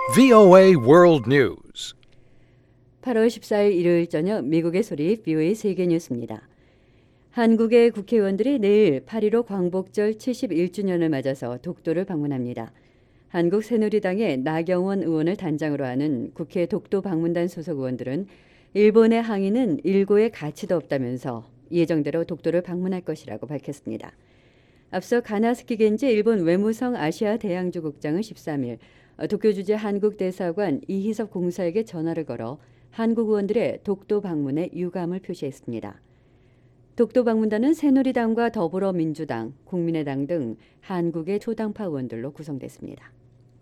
VOA World News. 8월 14일 일요일 저녁 미국의 소리 VOA 세계뉴스입니다. 한국의 국회의원들이 내일 8.15 광복절 71주년을 맞아서 독도를 방문합니다. 한국 새누리당의 나경원 의원을 단장으로 하는 국회 독도 방문단 소속 의원들은 일본의 항의는 일고의 가치도 없다면서 예정대로 독도를 방문할 것이라고 밝혔습니다. 앞서 가나스키 겐지 일본 외무성 아시아 대양주 국장은 13일 도쿄 주재 한국 대사관 이희섭 공사에게 전화를 걸어 한국 의원들의 독도 방문에 유감을 표시했습니다. 독도 방문단은 새누리당과 더불어민주당, 국민의당 등 한국의 초당파 의원들로 구성됐습니다.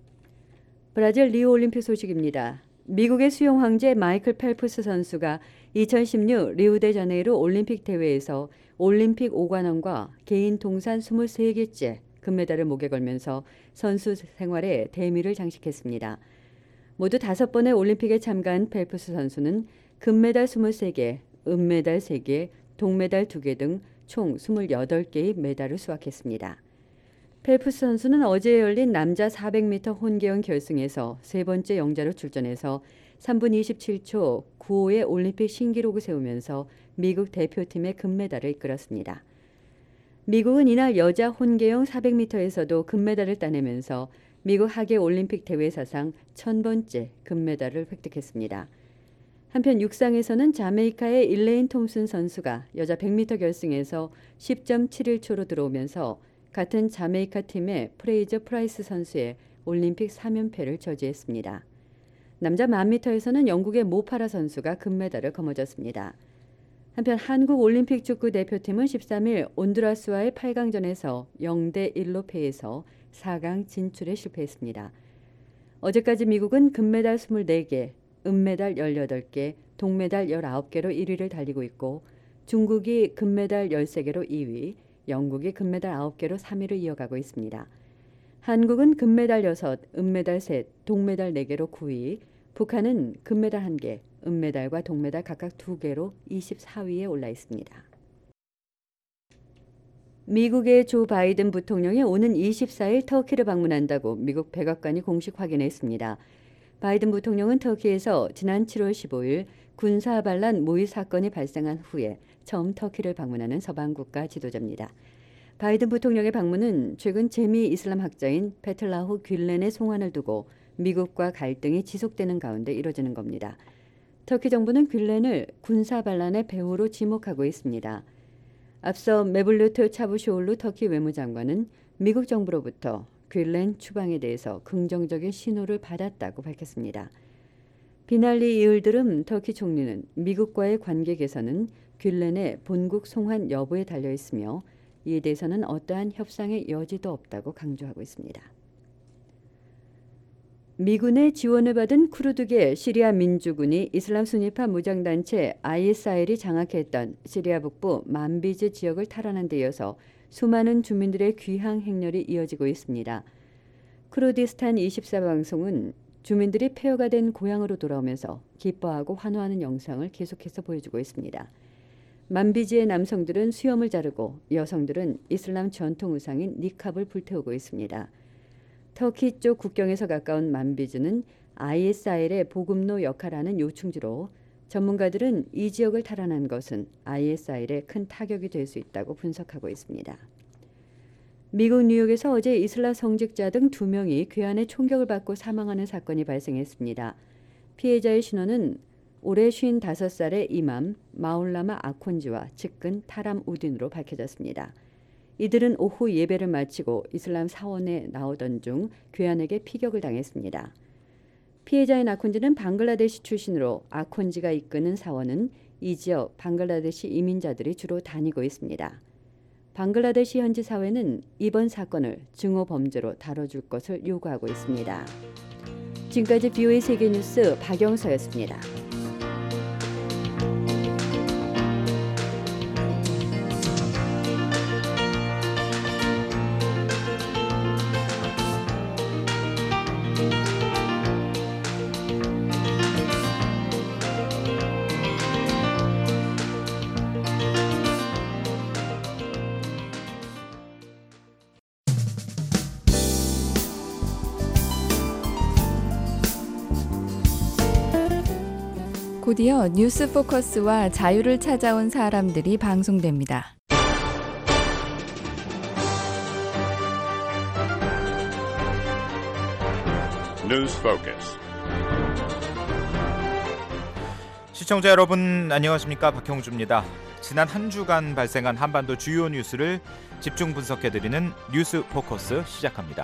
브라질 리우 올림픽 소식입니다. 미국의 수영 황제 마이클 펠프스 선수가 2016 리우데자네이루 올림픽 대회에서 올림픽 5관왕과 개인 통산 23개째 금메달을 목에 걸면서 선수 생활에 대미를 장식했습니다. 모두 5번의 올림픽에 참가한 펠프스 선수는 금메달 23개, 은메달 3개, 동메달 2개 등 총 28개의 메달을 수확했습니다. 펠프스 선수는 어제 열린 남자 400m 혼계형 결승에서 세 번째 영자로 출전해서 3분 27초 95의 올림픽 신기록을 세우면서 미국 대표팀의 금메달을 이끌었습니다. 미국은 이날 여자 혼계형 400m에서도 금메달을 따내면서 미국 하계 올림픽 대회 사상 1000번째 금메달을 획득했습니다. 한편 육상에서는 자메이카의 일레인 톰슨 선수가 여자 100m 결승에서 10.71초로 들어오면서 같은 자메이카 팀의 프레이저 프라이스 선수의 올림픽 3연패를 저지했습니다. 남자 1000m에서는 영국의 모파라 선수가 금메달을 거머쥐었습니다. 한편 한국 올림픽 축구 대표팀은 13일 온두라스와의 8강전에서 0대1로 패해서 4강 진출에 실패했습니다. 어제까지 미국은 금메달 24개, 은메달 18개, 동메달 19개로 1위를 달리고 있고 중국이 금메달 13개로 2위, 영국이 금메달 9개로 3위를 이어가고 있습니다. 한국은 금메달 6, 은메달 3, 동메달 4개로 9위, 북한은 금메달 1개, 은메달과 동메달 각각 2개로 24위에 올라 있습니다. 미국의 조 바이든 부통령이 오는 24일 터키를 방문한다고 미국 백악관이 공식 확인했습니다. 바이든 부통령은 터키에서 지난 7월 15일 군사 반란 모의 사건이 발생한 후에 처음 터키를 방문하는 서방 국가 지도자입니다. 바이든 부통령의 방문은 최근 재미 이슬람 학자인 페틀라후 뷸렌의 송환을 두고 미국과 갈등이 지속되는 가운데 이뤄지는 겁니다. 터키 정부는 뷸렌을 군사 반란의 배후로 지목하고 있습니다. 앞서 메블루트 차부시올루 터키 외무장관은 미국 정부로부터 뷸렌 추방에 대해서 긍정적인 신호를 받았다고 밝혔습니다. 비날리 이을드름 터키 총리는 미국과의 관계 개선은 뷸렌의 본국 송환 여부에 달려 있으며 이에 대해서는 어떠한 협상의 여지도 없다고 강조하고 있습니다. 미군의 지원을 받은 쿠르드계 시리아 민주군이 이슬람 순위파 무장단체 ISIL이 장악했던 시리아 북부 만비즈 지역을 탈환한 데 이어서 수많은 주민들의 귀향 행렬이 이어지고 있습니다. 쿠르디스탄 24방송은 주민들이 폐허가 된 고향으로 돌아오면서 기뻐하고 환호하는 영상을 계속해서 보여주고 있습니다. 만비지의 남성들은 수염을 자르고 여성들은 이슬람 전통 의상인 니캅을 불태우고 있습니다. 터키 쪽 국경에서 가까운 만비즈는 ISIL의 보급로 역할하는 요충지로 전문가들은 이 지역을 탈환한 것은 ISIL에 큰 타격이 될 수 있다고 분석하고 있습니다. 미국 뉴욕에서 어제 이슬람 성직자 등 2명이 괴한의 총격을 받고 사망하는 사건이 발생했습니다. 피해자의 신원은 올해 55살의 이맘 마울라마 아콘지와 측근 타람 우딘으로 밝혀졌습니다. 이들은 오후 예배를 마치고 이슬람 사원에 나오던 중 괴한에게 피격을 당했습니다. 피해자인 아콘지는 방글라데시 출신으로 아콘지가 이끄는 사원은 이 지역 방글라데시 이민자들이 주로 다니고 있습니다. 방글라데시 현지 사회는 이번 사건을 증오 범죄로 다뤄줄 것을 요구하고 있습니다. 지금까지 VOA 세계뉴스 박영서였습니다. 곧이어 뉴스 포커스와 자유를 찾아온 사람들이 방송됩니다. 뉴스 포커스. 시청자 여러분 안녕하십니까, 박형주입니다. 지난 한 주간 발생한 한반도 주요 뉴스를 집중 분석해드리는 뉴스 포커스 시작합니다.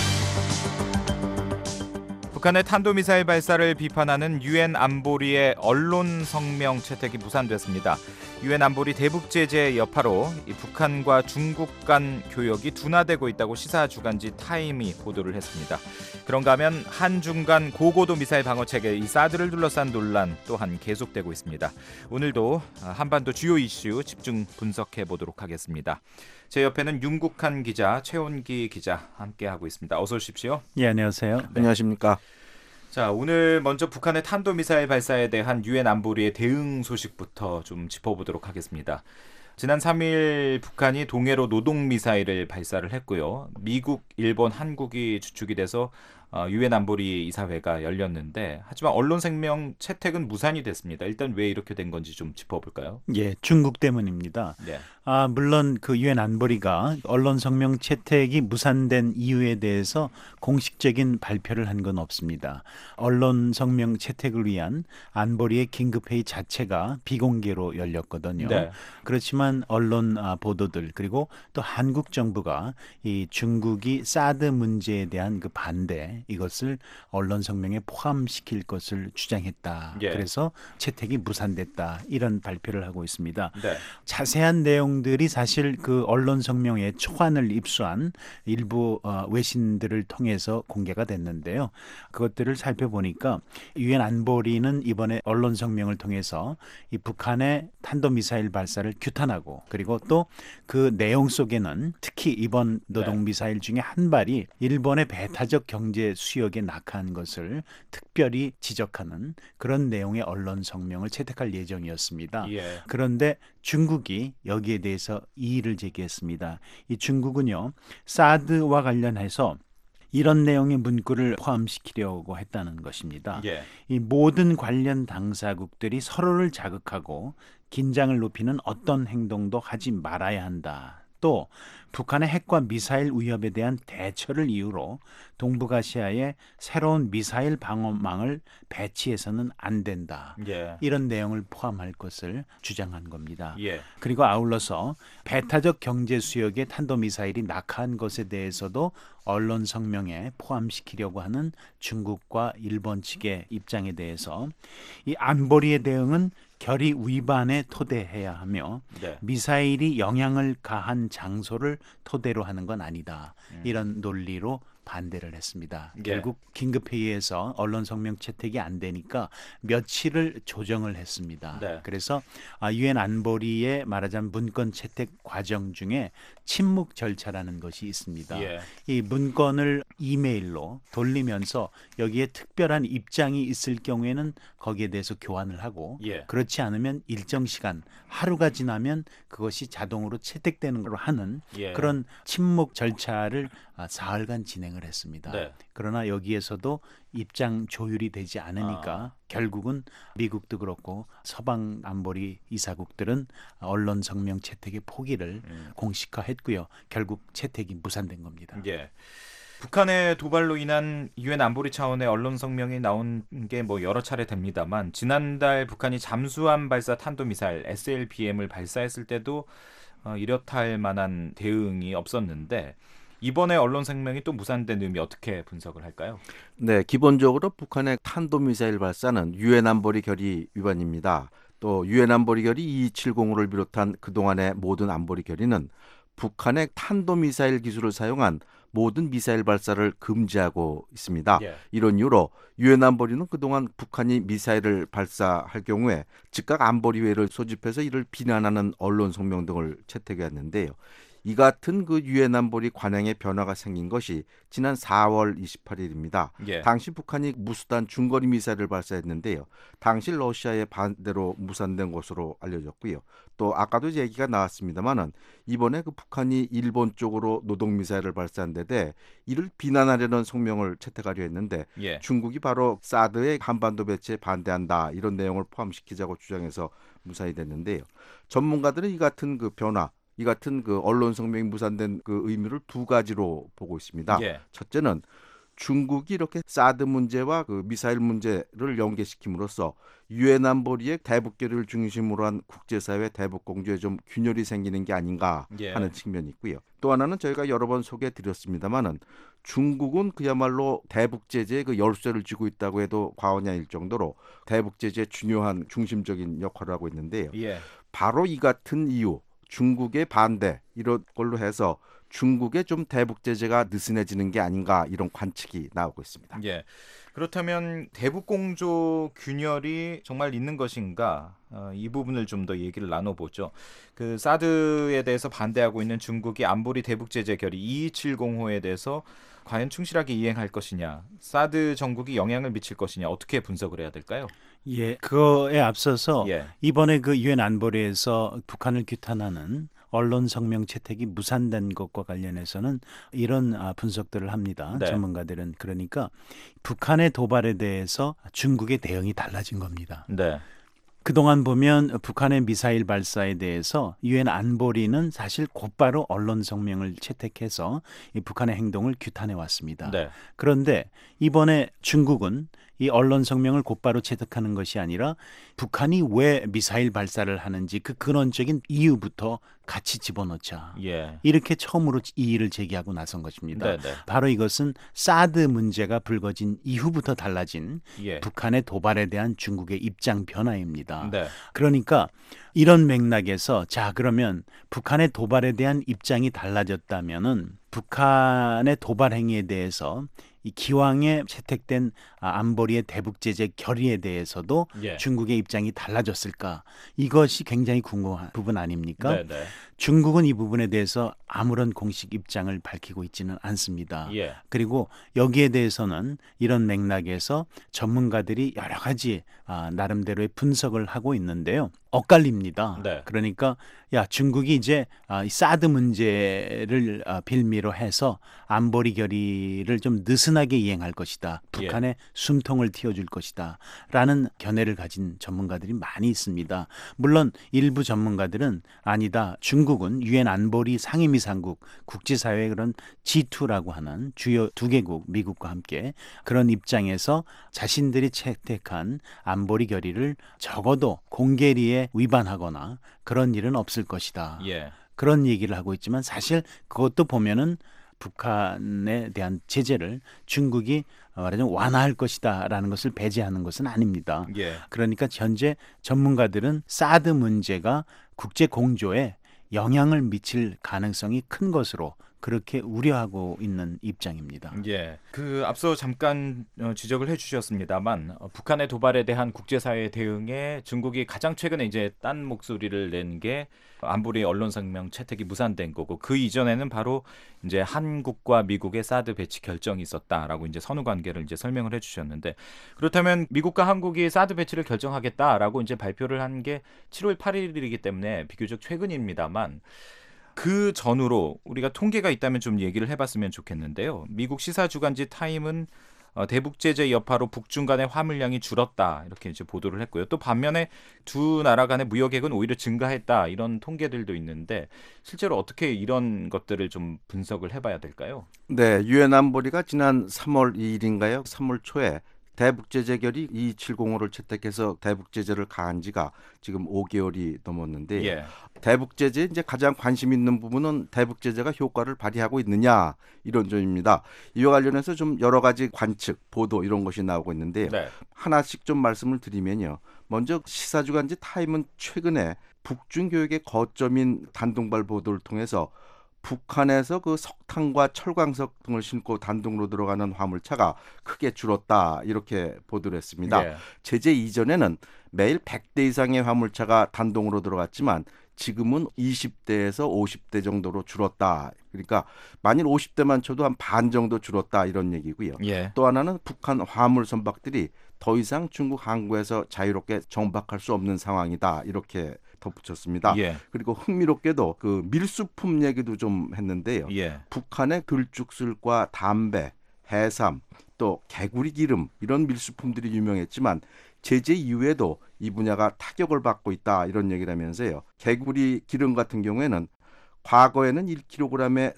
북한의 탄도미사일 발사를 비판하는 유엔 안보리의 언론 성명 채택이 무산됐습니다. 유엔 안보리 대북 제재 여파로 북한과 중국 간 교역이 둔화되고 있다고 시사 주간지 타임이 보도를 했습니다. 그런가 하면 한중 간 고고도 미사일 방어 체계 이 사드를 둘러싼 논란 또한 계속되고 있습니다. 오늘도 한반도 주요 이슈 집중 분석해 보도록 하겠습니다. 제 옆에는 윤국한 기자, 최원기 기자 함께하고 있습니다. 어서 오십시오. 예, 안녕하세요. 네. 안녕하십니까. 자, 오늘 먼저 북한의 탄도미사일 발사에 대한 유엔 안보리의 대응 소식부터 좀 짚어보도록 하겠습니다. 지난 3일 북한이 동해로 노동미사일을 발사를 했고요. 미국, 일본, 한국이 주축이 돼서 유엔 안보리 이사회가 열렸는데, 하지만 언론 생명 채택은 무산이 됐습니다. 일단 왜 이렇게 된 건지 좀 짚어볼까요? 예, 중국 때문입니다. 네. 물론 그 유엔 안보리가 언론 성명 채택이 무산된 이유에 대해서 공식적인 발표를 한 건 없습니다. 언론 성명 채택을 위한 안보리의 긴급회의 자체가 비공개로 열렸거든요. 네. 그렇지만 언론 보도들, 그리고 또 한국 정부가 이 중국이 사드 문제에 대한 그 반대, 이것을 언론 성명에 포함시킬 것을 주장했다. 예. 그래서 채택이 무산됐다. 이런 발표를 하고 있습니다. 네. 자세한 내용들이 사실 그 언론 성명에 초안을 입수한 일부 외신들을 통해서 공개가 됐는데요. 그것들을 살펴보니까 유엔 안보리는 이번에 언론 성명을 통해서 이 북한의 탄도미사일 발사를 규탄하고, 그리고 또 그 내용 속에는 특히 이번 노동미사일 중에 한 발이 일본의 배타적 경제 수역에 낙하한 것을 특별히 지적하는 그런 내용의 언론 성명을 채택할 예정이었습니다. 예. 그런데 중국이 여기에 대해서 이의를 제기했습니다. 이 중국은요, 사드와 관련해서 이런 내용의 문구를 포함시키려고 했다는 것입니다. 예. 이 모든 관련 당사국들이 서로를 자극하고 긴장을 높이는 어떤 행동도 하지 말아야 한다. 또 북한의 핵과 미사일 위협에 대한 대처를 이유로 동북아시아에 새로운 미사일 방어망을 배치해서는 안 된다. 예. 이런 내용을 포함할 것을 주장한 겁니다. 예. 그리고 아울러서 배타적 경제 수역의 탄도미사일이 낙하한 것에 대해서도 언론 성명에 포함시키려고 하는 중국과 일본 측의 입장에 대해서 이 안보리의 대응은 결의 위반에 토대해야 하며 네. 미사일이 영향을 가한 장소를 토대로 하는 건 아니다. 이런 논리로 반대를 했습니다. 예. 결국 긴급회의에서 언론 성명 채택이 안 되니까 며칠을 조정을 했습니다. 네. 그래서 유엔 안보리의 말하자면 문건 채택 과정 중에 침묵 절차라는 것이 있습니다. 예. 이 문건을 이메일로 돌리면서 여기에 특별한 입장이 있을 경우에는 거기에 대해서 교환을 하고, 예. 그렇지 않으면 일정 시간, 하루가 지나면 그것이 자동으로 채택되는 걸로 하는 예. 그런 침묵 절차를 사흘간 진행을 했습니다. 네. 그러나 여기에서도 입장 조율이 되지 않으니까 결국은 미국도 그렇고 서방 안보리 이사국들은 언론 성명 채택의 포기를 공식화했고요. 결국 채택이 무산된 겁니다. 예. 북한의 도발로 인한 유엔 안보리 차원의 언론 성명이 나온 게 뭐 여러 차례 됩니다만, 지난달 북한이 잠수함 발사 탄도미사일 SLBM을 발사했을 때도 이렇다 할 만한 대응이 없었는데, 이번에 언론 성명이 또 무산된 의미 어떻게 분석을 할까요? 네, 기본적으로 북한의 탄도미사일 발사는 유엔 안보리 결의 위반입니다. 또 유엔 안보리 결의 2270을 비롯한 그동안의 모든 안보리 결의는 북한의 탄도미사일 기술을 사용한 모든 미사일 발사를 금지하고 있습니다. 예. 이런 이유로 유엔 안보리는 그동안 북한이 미사일을 발사할 경우에 즉각 안보리회를 소집해서 이를 비난하는 언론 성명 등을 채택해왔는데요. 이 같은 그 유엔 안보리 관행의 변화가 생긴 것이 지난 4월 28일입니다. 예. 당시 북한이 무수단 중거리 미사일을 발사했는데요. 당시 러시아의 반대로 무산된 것으로 알려졌고요. 또 아까도 얘기가 나왔습니다만은 이번에 그 북한이 일본 쪽으로 노동 미사일을 발사한 데 대해 이를 비난하려는 성명을 채택하려 했는데 예. 중국이 바로 사드의 한반도 배치에 반대한다 이런 내용을 포함시키자고 주장해서 무산이 됐는데요. 전문가들은 이 같은 그 변화, 이 같은 그 언론 성명이 무산된 그 의미를 두 가지로 보고 있습니다. 예. 첫째는 중국이 이렇게 사드 문제와 그 미사일 문제를 연계시킴으로써 유엔 안보리의 대북 결의를 중심으로 한 국제사회 대북 공조에 좀 균열이 생기는 게 아닌가 예. 하는 측면이 있고요. 또 하나는 저희가 여러 번 소개해드렸습니다만은 중국은 그야말로 대북 제재에 그 열쇠를 쥐고 있다고 해도 과언이 아닐 정도로 대북 제재의 중요한 중심적인 역할을 하고 있는데요. 예. 바로 이 같은 이유, 중국의 반대 이런 걸로 해서 중국의 좀 대북 제재가 느슨해지는 게 아닌가 이런 관측이 나오고 있습니다. 예. 그렇다면 대북 공조 균열이 정말 있는 것인가? 이 부분을 좀 더 얘기를 나눠보죠. 그 사드에 대해서 반대하고 있는 중국이 안보리 대북 제재 결의 2270호에 대해서 과연 충실하게 이행할 것이냐, 사드 정국이 영향을 미칠 것이냐, 어떻게 분석을 해야 될까요? 예, 그거에 앞서서 예. 이번에 그 유엔 안보리에서 북한을 규탄하는 언론 성명 채택이 무산된 것과 관련해서는 이런 분석들을 합니다. 네. 전문가들은. 그러니까 북한의 도발에 대해서 중국의 대응이 달라진 겁니다. 네. 그동안 보면 북한의 미사일 발사에 대해서 유엔 안보리는 사실 곧바로 언론 성명을 채택해서 이 북한의 행동을 규탄해 왔습니다. 네. 그런데 이번에 중국은 이 언론 성명을 곧바로 채택하는 것이 아니라 북한이 왜 미사일 발사를 하는지 그 근원적인 이유부터 같이 집어넣자. 예. 이렇게 처음으로 이의를 제기하고 나선 것입니다. 네, 네. 바로 이것은 사드 문제가 불거진 이후부터 달라진 예. 북한의 도발에 대한 중국의 입장 변화입니다. 네. 그러니까 이런 맥락에서 자 그러면 북한의 도발에 대한 입장이 달라졌다면은 북한의 도발 행위에 대해서 이 기왕에 채택된 안보리의 대북 제재 결의에 대해서도 예. 중국의 입장이 달라졌을까? 이것이 굉장히 궁금한 부분 아닙니까? 네, 네. 중국은 이 부분에 대해서 아무런 공식 입장을 밝히고 있지는 않습니다. 예. 그리고 여기에 대해서는 이런 맥락에서 전문가들이 여러 가지 나름대로의 분석을 하고 있는데요. 엇갈립니다. 네. 그러니까 야 중국이 이제 이 사드 문제를 빌미로 해서 안보리 결의를 좀 느슨하게 이행할 것이다. 북한의 숨통을 틔워줄 것이다. 라는 견해를 가진 전문가들이 많이 있습니다. 물론 일부 전문가들은 아니다. 중국은 유엔 안보리 상임이사국 국제사회의 그런 G2라고 하는 주요 2개국 미국과 함께 그런 입장에서 자신들이 채택한 안보리 결의를 적어도 공개리에 위반하거나 그런 일은 없을 것이다. 예. 그런 얘기를 하고 있지만 사실 그것도 보면은 북한에 대한 제재를 중국이 말하자면 완화할 것이다라는 것을 배제하는 것은 아닙니다. 예. 그러니까 현재 전문가들은 사드 문제가 국제 공조에 영향을 미칠 가능성이 큰 것으로 그렇게 우려하고 있는 입장입니다. 예. 그 앞서 잠깐 지적을 해주셨습니다만 북한의 도발에 대한 국제사회의 대응에 중국이 가장 최근에 이제 딴 목소리를 낸 게 안보리 언론 성명 채택이 무산된 거고 그 이전에는 바로 이제 한국과 미국의 사드 배치 결정이 있었다라고 이제 선후 관계를 이제 설명을 해주셨는데 그렇다면 미국과 한국이 사드 배치를 결정하겠다라고 이제 발표를 한 게 7월 8일이기 때문에 비교적 최근입니다만. 그 전후로 우리가 통계가 있다면 좀 얘기를 해봤으면 좋겠는데요. 미국 시사주간지 타임은 대북 제재 여파로 북중 간의 화물량이 줄었다 이렇게 이제 보도를 했고요. 또 반면에 두 나라 간의 무역액은 오히려 증가했다 이런 통계들도 있는데 실제로 어떻게 이런 것들을 좀 분석을 해봐야 될까요? 네, 유엔 안보리가 지난 3월 2일인가요? 3월 초에 대북 제재 결의 2270호를 채택해서 대북 제재를 가한 지가 지금 5개월이 넘었는데 예. 대북 제재 이제 가장 관심 있는 부분은 대북 제재가 효과를 발휘하고 있느냐 이런 점입니다. 이와 관련해서 좀 여러 가지 관측, 보도 이런 것이 나오고 있는데요. 네. 하나씩 좀 말씀을 드리면요. 먼저 시사주간지 타임은 최근에 북중 교역의 거점인 단둥발 보도를 통해서 북한에서 그 석탄과 철광석 등을 싣고 단둥으로 들어가는 화물차가 크게 줄었다 이렇게 보도를 했습니다. 예. 제재 이전에는 매일 100대 이상의 화물차가 단둥으로 들어갔지만 지금은 20대에서 50대 정도로 줄었다. 그러니까 만일 50대만 쳐도 한 반 정도 줄었다 이런 얘기고요. 예. 또 하나는 북한 화물 선박들이 더 이상 중국 항구에서 자유롭게 정박할 수 없는 상황이다. 이렇게 덧붙였습니다. 예. 그리고 흥미롭게도 그 밀수품 얘기도 좀 했는데요. 예. 북한의 들쭉술과 담배, 해삼, 또 개구리 기름 이런 밀수품들이 유명했지만 제재 이후에도 이 분야가 타격을 받고 있다 이런 얘기를 하면서요. 개구리 기름 같은 경우에는 과거에는 1kg에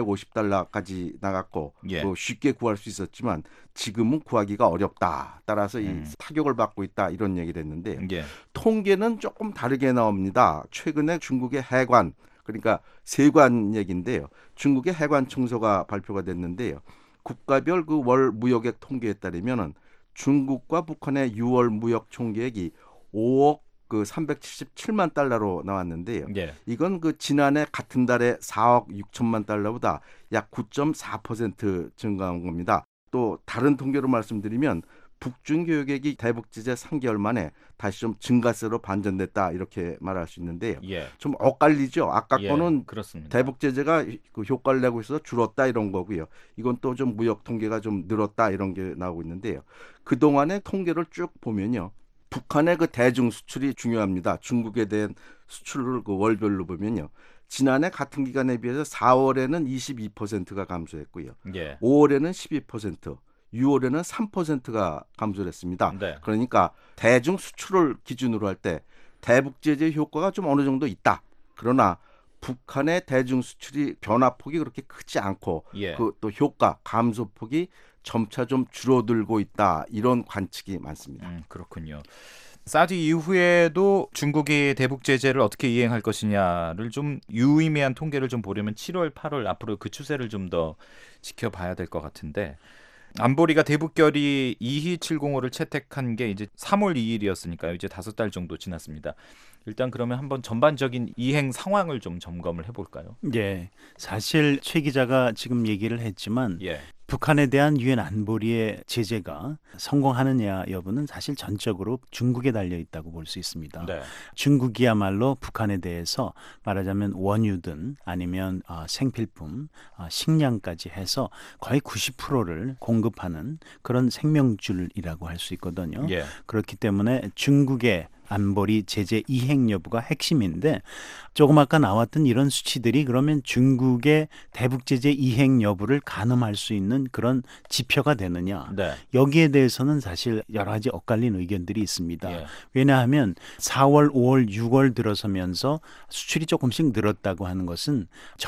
450달러까지 나갔고 예. 쉽게 구할 수 있었지만 지금은 구하기가 어렵다. 따라서 이 타격을 받고 있다 이런 얘기를 했는데요. 예. 통계는 조금 다르게 나옵니다. 최근에 중국의 해관 그러니까 세관 얘기인데요. 중국의 해관 청소가 발표가 됐는데요. 국가별 그 월 무역액 통계에 따르면은 중국과 북한의 6월 무역 총계액이 5억 377만 달러로 나왔는데요. 예. 이건 그 지난해 같은 달에 4억 6천만 달러보다 약 9.4% 증가한 겁니다. 또 다른 통계로 말씀드리면 북중 교역액이 대북 제재 3개월 만에 다시 좀 증가세로 반전됐다 이렇게 말할 수 있는데요. 예. 좀 엇갈리죠. 아까 예. 거는 그렇습니다. 대북 제재가 그 효과를 내고 있어서 줄었다 이런 거고요. 이건 또 좀 무역 통계가 좀 늘었다 이런 게 나오고 있는데요. 그동안의 통계를 쭉 보면요. 북한의 그 대중 수출이 중요합니다. 중국에 대한 수출을 그 월별로 보면요. 지난해 같은 기간에 비해서 4월에는 22%가 감소했고요. 예. 5월에는 12%, 6월에는 3%가 감소를 했습니다. 네. 그러니까 대중 수출을 기준으로 할 때 대북 제재 효과가 좀 어느 정도 있다. 그러나 북한의 대중 수출이 변화폭이 그렇게 크지 않고 예. 그 또 효과 감소폭이 점차 좀 줄어들고 있다. 이런 관측이 많습니다. 그렇군요. 사드 이후에도 중국이 대북 제재를 어떻게 이행할 것이냐를 좀 유의미한 통계를 좀 보려면 7월, 8월 앞으로 그 추세를 좀 더 지켜봐야 될 것 같은데 안보리가 대북 결의 2270호를 채택한 게 이제 3월 2일이었으니까요. 이제 5달 정도 지났습니다. 일단 그러면 한번 전반적인 이행 상황을 좀 점검을 해볼까요? 예, 사실 최 기자가 지금 얘기를 했지만 예. 북한에 대한 유엔 안보리의 제재가 성공하느냐 여부는 사실 전적으로 중국에 달려 있다고 볼 수 있습니다. 네. 중국이야말로 북한에 대해서 말하자면 원유든 아니면 생필품, 식량까지 해서 거의 90%를 공급하는 그런 생명줄이라고 할 수 있거든요. 예. 그렇기 때문에 중국의 안보리 제재 이행 여부가 핵심인데 조금 아까 나왔던 이런 수치들이 그러면 중국의 대북 제재 이행 여부를 가늠할 수 있는 그런 지표가 되느냐. 네. 여기에 대해서는 사실 여러 가지 엇갈린 의견들이 있습니다. 예. 왜냐하면 4월, 5월, 6월 들어서면서 수출이 조금씩 늘었다고 하는 것은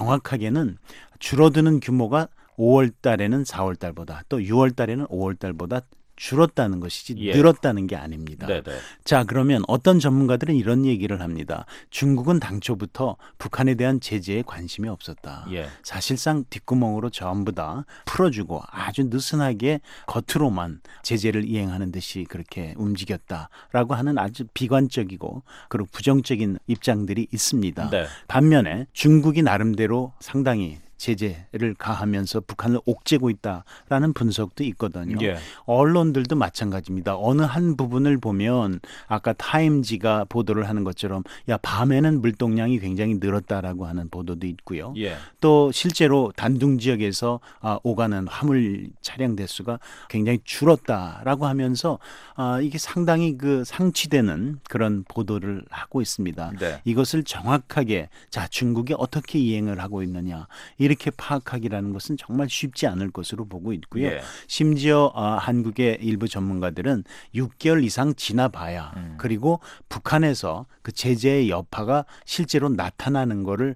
정확하게는 줄어드는 규모가 5월 달에는 4월 달보다 또 6월 달에는 5월 달보다 줄었다는 것이지 예. 늘었다는 게 아닙니다. 네네. 자, 그러면 어떤 전문가들은 이런 얘기를 합니다. 중국은 당초부터 북한에 대한 제재에 관심이 없었다. 예. 사실상 뒷구멍으로 전부 다 풀어주고 아주 느슨하게 겉으로만 제재를 이행하는 듯이 그렇게 움직였다라고 하는 아주 비관적이고 그리고 부정적인 입장들이 있습니다. 네. 반면에 중국이 나름대로 상당히 제재를 가하면서 북한을 옥죄고 있다라는 분석도 있거든요. 예. 언론들도 마찬가지입니다. 어느 한 부분을 보면 아까 타임지가 보도를 하는 것처럼 야 밤에는 물동량이 굉장히 늘었다라고 하는 보도도 있고요. 예. 또 실제로 단둥 지역에서 오가는 화물 차량 대수가 굉장히 줄었다라고 하면서 이게 상당히 그 상치되는 그런 보도를 하고 있습니다. 네. 이것을 정확하게 자 중국이 어떻게 이행을 하고 있느냐 이렇게 파악하기라는 것은 정말 쉽지 않을 것으로 보고 있고요. 예. 심지어 한국의 일부 전문가들은 6개월 이상 지나봐야 그리고 북한에서 그 제재의 여파가 실제로 나타나는 거를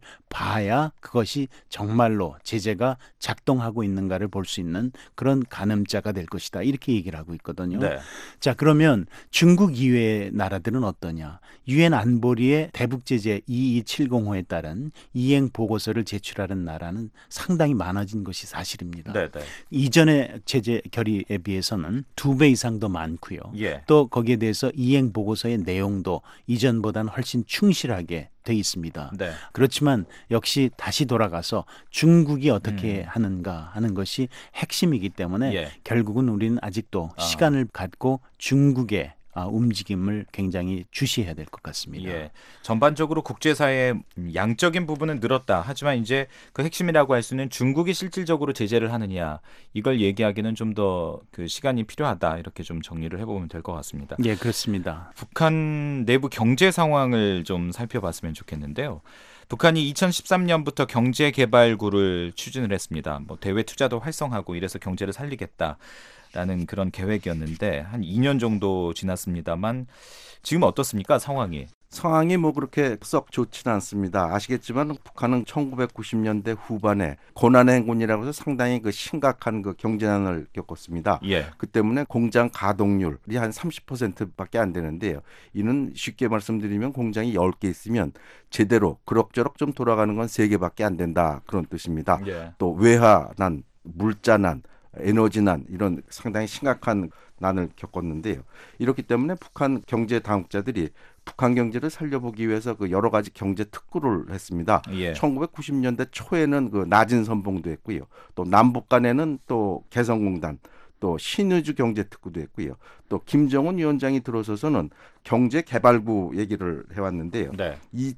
봐야 그것이 정말로 제재가 작동하고 있는가를 볼 수 있는 그런 가늠자가 될 것이다. 이렇게 얘기를 하고 있거든요. 네. 자, 그러면 중국 이외의 나라들은 어떠냐? 유엔 안보리의 대북 제재 2270호에 따른 이행 보고서를 제출하는 나라는 상당히 많아진 것이 사실입니다. 네, 네. 이전의 제재 결의에 비해서는 2배 이상 더 많고요. 예. 또 거기에 대해서 이행 보고서의 내용도 이전보다는 훨씬 충실하게 돼 있습니다. 네. 그렇지만 역시 다시 돌아가서 중국이 어떻게 하는가 하는 것이 핵심이기 때문에 예. 결국은 우리는 아직도 시간을 갖고 중국의 움직임을 굉장히 주시해야 될 것 같습니다. 예. 전반적으로 국제사회의 양적인 부분은 늘었다. 하지만 이제 그 핵심이라고 할 수 있는 중국이 실질적으로 제재를 하느냐 이걸 얘기하기는 좀 더 그 시간이 필요하다. 이렇게 좀 정리를 해보면 될 것 같습니다. 예, 그렇습니다. 북한 내부 경제 상황을 좀 살펴봤으면 좋겠는데요. 북한이 2013년부터 경제개발구를 추진을 했습니다. 뭐 대외 투자도 활성화하고 이래서 경제를 살리겠다라는 그런 계획이었는데 한 2년 정도 지났습니다만 지금 어떻습니까? 상황이 뭐 그렇게 썩 좋지는 않습니다. 아시겠지만 북한은 1990년대 후반에 고난의 행군이라고 해서 상당히 그 심각한 그 경제난을 겪었습니다. 예. 그 때문에 공장 가동률이 한 30%밖에 안 되는데요. 이는 쉽게 말씀드리면 공장이 10개 있으면 제대로 그럭저럭 좀 돌아가는 건 3개밖에 안 된다. 그런 뜻입니다. 예. 또 외화난, 물자난, 에너지난 이런 상당히 심각한 난을 겪었는데요. 이렇기 때문에 북한 경제 당국자들이 북한 경제를 살려보기 위해서 그 여러 가지 경제 특구를 했습니다. 예. 1990년대 초에는 그 낮은 선봉도 했고요. 또 남북 간에는 또 개성공단, 또 신의주 경제 특구도 했고요. 또 김정은 위원장이 들어서서는 경제개발구 얘기를 해왔는데요. 네.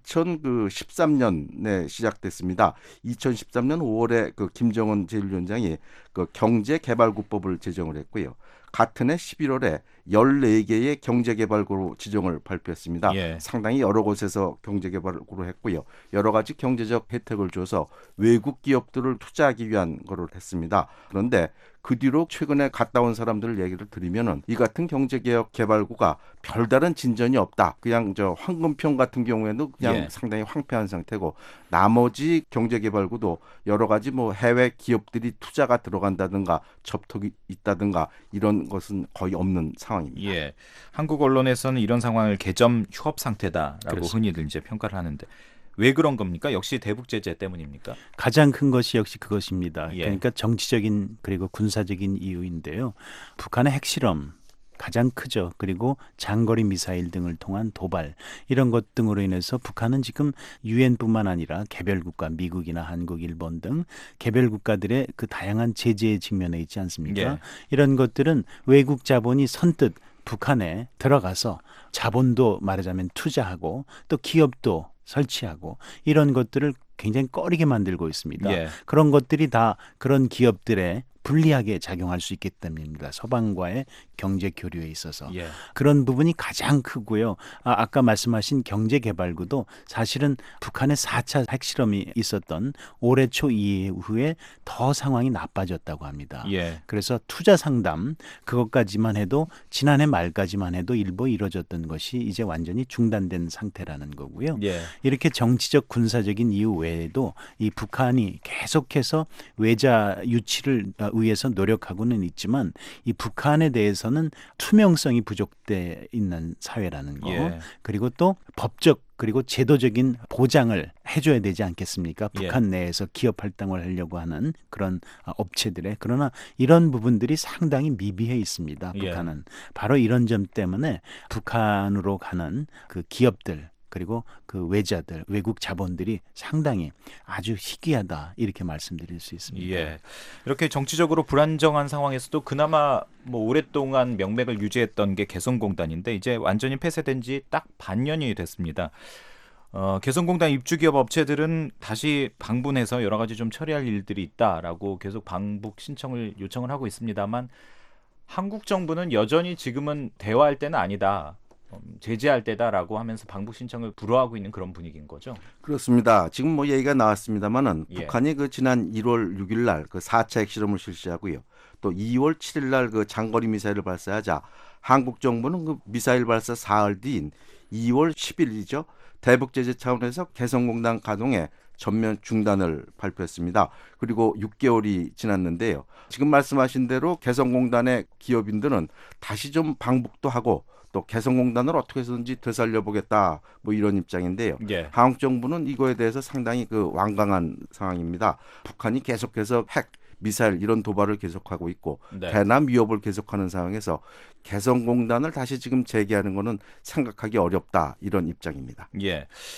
2013년에 시작됐습니다. 2013년 5월에 그 김정은 제1위원장이 그 경제개발구법을 제정을 했고요. 같은 해 11월에 14개의 경제개발구로 지정을 발표했습니다. 예. 상당히 여러 곳에서 경제개발구로 했고요. 여러 가지 경제적 혜택을 줘서 외국 기업들을 투자하기 위한 거를 했습니다. 그런데 그 뒤로 최근에 갔다 온 사람들 얘기를 들으면은 이 같은 경제개혁 개발구가 별다른 진전이 없다. 그냥 저 황금평 같은 경우에도 그냥 예. 상당히 황폐한 상태고 나머지 경제개발구도 여러 가지 뭐 해외 기업들이 투자가 들어간다든가 접촉이 있다든가 이런 것은 거의 없는 상황입니다. 예. 한국 언론에서는 이런 상황을 개점 휴업 상태다라고 그렇습니다. 흔히들 이제 평가를 하는데 왜 그런 겁니까? 역시 대북 제재 때문입니까? 가장 큰 것이 역시 그것입니다. 예. 그러니까 정치적인 그리고 군사적인 이유인데요. 북한의 핵실험 가장 크죠. 그리고 장거리 미사일 등을 통한 도발 이런 것 등으로 인해서 북한은 지금 유엔뿐만 아니라 개별 국가 미국이나 한국, 일본 등 개별 국가들의 그 다양한 제재에 직면해 있지 않습니까? 예. 이런 것들은 외국 자본이 선뜻 북한에 들어가서 자본도 말하자면 투자하고 또 기업도 설치하고 이런 것들을 굉장히 꺼리게 만들고 있습니다. 예. 그런 것들이 다 그런 기업들에 불리하게 작용할 수 있기 때문입니다. 서방과의 경제 교류에 있어서. 예. 그런 부분이 가장 크고요. 아까 말씀하신 경제개발구도 사실은 북한의 4차 핵실험이 있었던 올해 초 이후에 더 상황이 나빠졌다고 합니다. 예. 그래서 투자 상담 그것까지만 해도 지난해 말까지만 해도 일부 이루어졌던 것이 이제 완전히 중단된 상태라는 거고요. 예. 이렇게 정치적 군사적인 이유 외에도 이 북한이 계속해서 외자 유치를 위해서 노력하고는 있지만 이 북한에 대해서는 투명성이 부족돼 있는 사회라는 거 예. 그리고 또 법적 그리고 제도적인 보장을 해줘야 되지 않겠습니까? 예. 북한 내에서 기업 활동을 하려고 하는 그런 업체들의 그러나 이런 부분들이 상당히 미비해 있습니다. 예. 북한은 바로 이런 점 때문에 북한으로 가는 그 기업들 그리고 그 외자들, 외국 자본들이 상당히 아주 희귀하다 이렇게 말씀드릴 수 있습니다. 예. 이렇게 정치적으로 불안정한 상황에서도 그나마 뭐 오랫동안 명맥을 유지했던 게 개성공단인데 이제 완전히 폐쇄된 지 딱 반년이 됐습니다. 개성공단 입주기업 업체들은 다시 방문해서 여러 가지 좀 처리할 일들이 있다라고 계속 방북 신청을 요청을 하고 있습니다만 한국 정부는 여전히 지금은 대화할 때는 아니다. 제재할 때다라고 하면서 방북 신청을 불허하고 있는 그런 분위기인 거죠. 그렇습니다. 지금 뭐 얘기가 나왔습니다만은 예. 북한이 그 지난 1월 6일 날 그 4차 핵실험을 실시하고요. 또 2월 7일 날 그 장거리 미사일을 발사하자 한국 정부는 그 미사일 발사 사흘 뒤인 2월 10일이죠. 대북 제재 차원에서 개성공단 가동에 전면 중단을 발표했습니다. 그리고 6개월이 지났는데요. 지금 말씀하신 대로 개성공단의 기업인들은 다시 좀 방북도 하고 또 개성공단을 어떻게 해서든지 되살려보겠다 뭐 이런 입장인데요. 예. 한국 정부는 이거에 대해서 상당히 그 완강한 상황입니다. 북한이 계속해서 핵, 미사일 이런 도발을 계속하고 있고 네. 대남 위협을 계속하는 상황에서 개성공단을 다시 지금 재개하는 거는 생각하기 어렵다 이런 입장입니다. 예.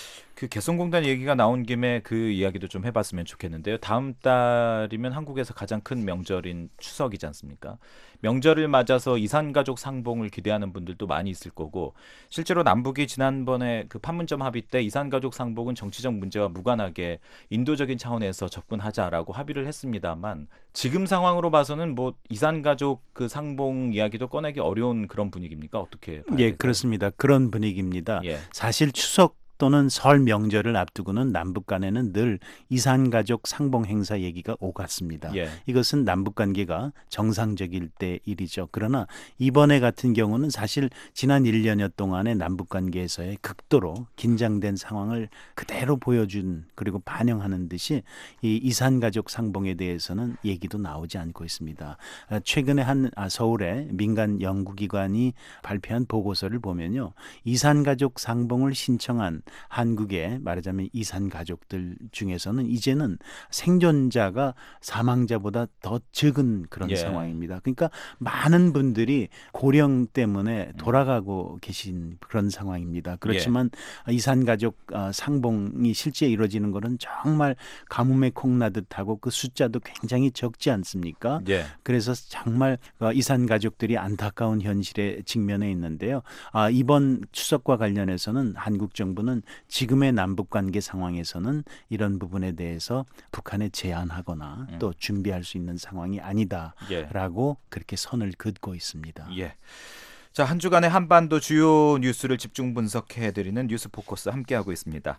그 개성공단 얘기가 나온 김에 그 이야기도 좀 해봤으면 좋겠는데요. 다음 달이면 한국에서 가장 큰 명절인 추석이지 않습니까? 명절을 맞아서 이산가족 상봉을 기대하는 분들도 많이 있을 거고, 실제로 남북이 지난번에 그 판문점 합의 때 이산가족 상봉은 정치적 문제와 무관하게 인도적인 차원에서 접근하자라고 합의를 했습니다만, 지금 상황으로 봐서는 뭐 이산가족 그 상봉 이야기도 꺼내기 어려운 그런 분위기입니까? 어떻게 봐야 될까요? 그렇습니다. 그런 분위기입니다. 예. 사실 추석 또는 설 명절을 앞두고는 남북 간에는 늘 이산가족 상봉 행사 얘기가 오갔습니다. 예. 이것은 남북 관계가 정상적일 때 일이죠. 그러나 이번에 같은 경우는 사실 지난 1년여 동안의 남북 관계에서의 극도로 긴장된 상황을 그대로 보여준, 그리고 반영하는 듯이 이 이산가족 상봉에 대해서는 얘기도 나오지 않고 있습니다. 최근에 한 서울의 민간 연구기관이 발표한 보고서를 보면요, 이산가족 상봉을 신청한 한국의 말하자면 이산 가족들 중에서는 이제는 생존자가 사망자보다 더 적은 그런 예. 상황입니다. 그러니까 많은 분들이 고령 때문에 돌아가고 계신 그런 상황입니다. 그렇지만 이산 가족 상봉이 실제 이루어지는 것은 정말 가뭄에 콩나듯 하고 그 숫자도 굉장히 적지 않습니까? 예. 그래서 정말 이산 가족들이 안타까운 현실에 직면해 있는데요. 이번 추석과 관련해서는 한국 정부는 지금의 남북관계 상황에서는 이런 부분에 대해서 북한에 제안하거나 또 준비할 수 있는 상황이 아니다라고 그렇게 선을 긋고 있습니다. 예. 자, 한 주간의 한반도 주요 뉴스를 집중 분석해드리는 뉴스 포커스 함께하고 있습니다.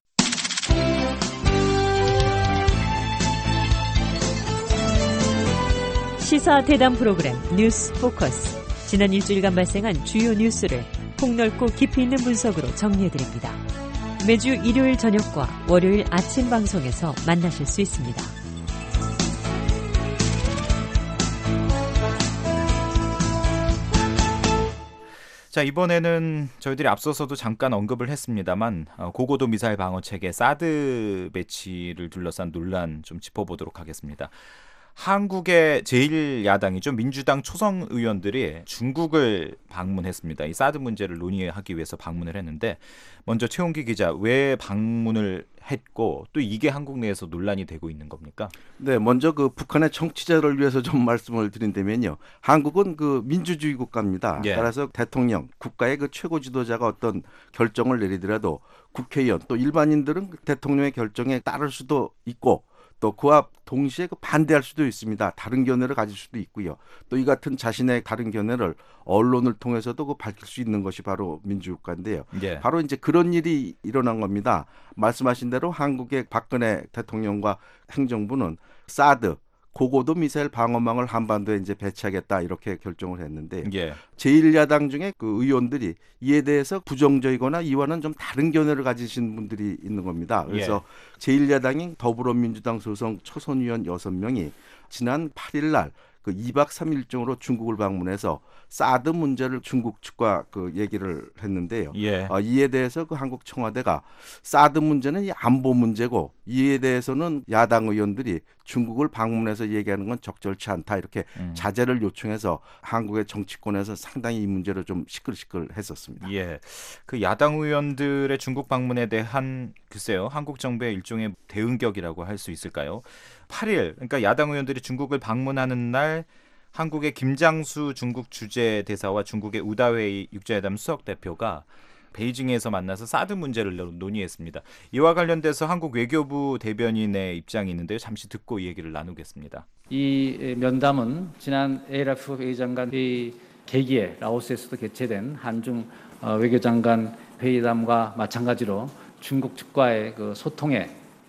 시사 대담 프로그램 뉴스 포커스. 지난 일주일간 발생한 주요 뉴스를 폭넓고 깊이 있는 분석으로 정리해드립니다. 매주 일요일 저녁과 월요일 아침 방송에서 만나실 수 있습니다. 자, 이번에는 저희들이 앞서서도 잠깐 언급을 했습니다만 고고도 미사일 방어 체계 사드 배치를 둘러싼 논란 좀 짚어보도록 하겠습니다. 한국의 제1야당이죠. 민주당 초선 의원들이 중국을 방문했습니다. 이 사드 문제를 논의하기 위해서 방문을 했는데, 먼저 최홍기 기자, 왜 방문을 했고 또 이게 한국 내에서 논란이 되고 있는 겁니까? 네, 먼저 그 북한의 청취자를 위해서 좀 말씀을 드린다면요. 한국은 그 민주주의 국가입니다. 예. 따라서 대통령, 국가의 그 최고 지도자가 어떤 결정을 내리더라도 국회의원 또 일반인들은 대통령의 결정에 따를 수도 있고, 또 그와 동시에 반대할 수도 있습니다. 다른 견해를 가질 수도 있고요. 또 이 같은 자신의 다른 견해를 언론을 통해서도 밝힐 수 있는 것이 바로 민주국가인데요. 예. 바로 이제 그런 일이 일어난 겁니다. 말씀하신 대로 한국의 박근혜 대통령과 행정부는 사드 고고도 미사일 방어망을 한반도에 이제 배치하겠다 이렇게 결정을 했는데, 예. 제1야당 중에 그 의원들이 이에 대해서 부정적이거나 이와는 좀 다른 견해를 가지신 분들이 있는 겁니다. 그래서 제1야당인 더불어민주당 소속 초선 의원 6명이 지난 8일 날 그 2박 3일 일정으로 중국을 방문해서 사드 문제를 중국 측과 그 얘기를 했는데요. 예. 이에 대해서 그 한국 청와대가 사드 문제는 이 안보 문제고 이에 대해서는 야당 의원들이 중국을 방문해서 얘기하는 건 적절치 않다 이렇게 자제를 요청해서 한국의 정치권에서 상당히 이 문제를 좀 시끌시끌했었습니다. 예. 그 야당 의원들의 중국 방문에 대한 글쎄요, 한국 정부의 일종의 대응격이라고 할 수 있을까요? 8일, 그러니까 야당 의원들이 중국을 방문하는 날 한국의 김장수 중국 주재 대사와 중국의 우다웨이 육자회담 수석 대표가 베이징에서 만나서 사드 문제를 논의했습니다. 이와 관련돼서 한국 외교부 대변인의 입장이 있는데요. 잠시 듣고 이 얘기를 나누겠습니다. 이 면담은 지난 ARF 외교장관 회의 계기에 라오스에서도 개최된 한중 외교장관 회의담과 마찬가지로 중국 측과의 그 소통의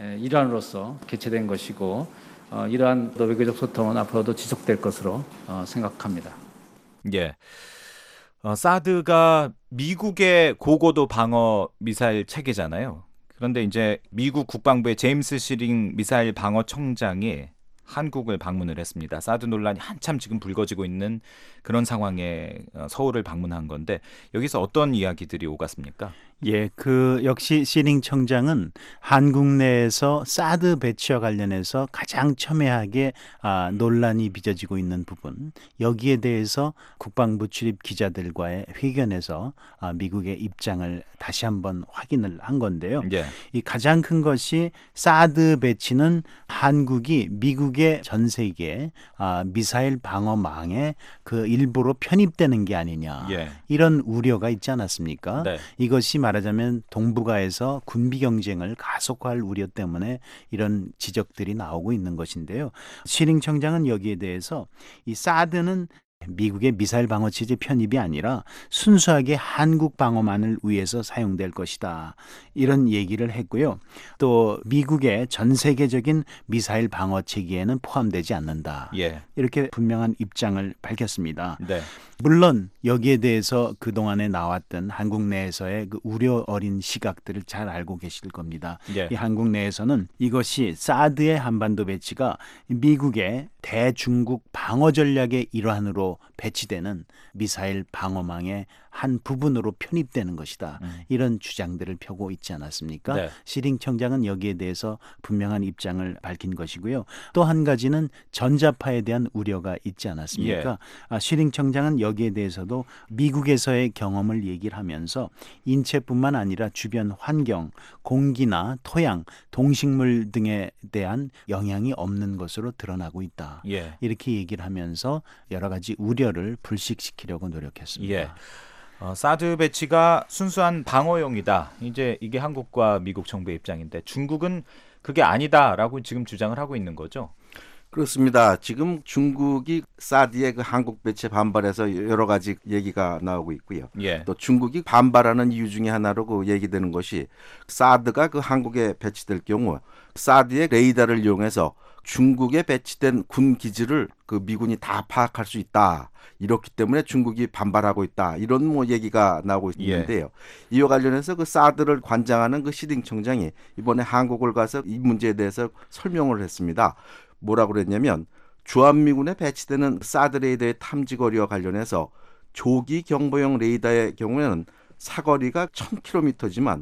일환으로서 개최된 것이고, 이러한 외교적 소통은 앞으로도 지속될 것으로 생각합니다. 예. 사드가 미국의 고고도 방어 미사일 체계잖아요. 그런데 이제 미국 국방부의 제임스 시링 미사일 방어 청장이 한국을 방문을 했습니다. 사드 논란이 한참 지금 불거지고 있는 그런 상황에 서울을 방문한 건데, 여기서 어떤 이야기들이 오갔습니까? 예, 그 역시 시링 청장은 한국 내에서 사드 배치와 관련해서 가장 첨예하게 논란이 빚어지고 있는 부분, 여기에 대해서 국방부 출입 기자들과의 회견에서 미국의 입장을 다시 한번 확인을 한 건데요. 예. 이 가장 큰 것이 사드 배치는 한국이 미국의 전 세계 미사일 방어망에 그 일부로 편입되는 게 아니냐, 예. 이런 우려가 있지 않았습니까? 네. 이것이 말하자면 동북아에서 군비 경쟁을 가속화할 우려 때문에 이런 지적들이 나오고 있는 것인데요. 시링 청장은 여기에 대해서 이 사드는 미국의 미사일 방어 체제 편입이 아니라 순수하게 한국 방어만을 위해서 사용될 것이다, 이런 얘기를 했고요. 또 미국의 전 세계적인 미사일 방어 체계에는 포함되지 않는다, 예. 이렇게 분명한 입장을 밝혔습니다. 네. 물론 여기에 대해서 그동안에 나왔던 한국 내에서의 그 우려 어린 시각들을 잘 알고 계실 겁니다. 예. 이 한국 내에서는 이것이 사드의 한반도 배치가 미국의 대중국 방어 전략의 일환으로 배치되는 미사일 방어망의 한 부분으로 편입되는 것이다, 이런 주장들을 펴고 있지 않았습니까? 네. 시링 청장은 여기에 대해서 분명한 입장을 밝힌 것이고요. 또 한 가지는 전자파에 대한 우려가 있지 않았습니까? 시링 청장은 여기에 대해서도 미국에서의 경험을 얘기를 하면서 인체뿐만 아니라 주변 환경, 공기나 토양, 동식물 등에 대한 영향이 없는 것으로 드러나고 있다, 예. 이렇게 얘기를 하면서 여러 가지 우려를 불식시키려고 노력했습니다. 예. 사드 배치가 순수한 방어용이다. 이제 이게 한국과 미국 정부의 입장인데 중국은 그게 아니다라고 지금 주장을 하고 있는 거죠. 그렇습니다. 지금 중국이 사드의 그 한국 배치에 반발해서 여러 가지 얘기가 나오고 있고요. 예. 또 중국이 반발하는 이유 중에 하나로 그 얘기되는 것이 사드가 그 한국에 배치될 경우 사드의 레이더를 이용해서 중국에 배치된 군 기지를 그 미군이 다 파악할 수 있다, 이렇기 때문에 중국이 반발하고 있다, 이런 뭐 얘기가 나오고 있는데요. 이와 관련해서 그 사드를 관장하는 그 시링 청장이 이번에 한국을 가서 이 문제에 대해서 설명을 했습니다. 뭐라고 그랬냐면 주한미군에 배치되는 사드 레이더의 탐지 거리와 관련해서 조기 경보용 레이더의 경우에는 사거리가 1000km지만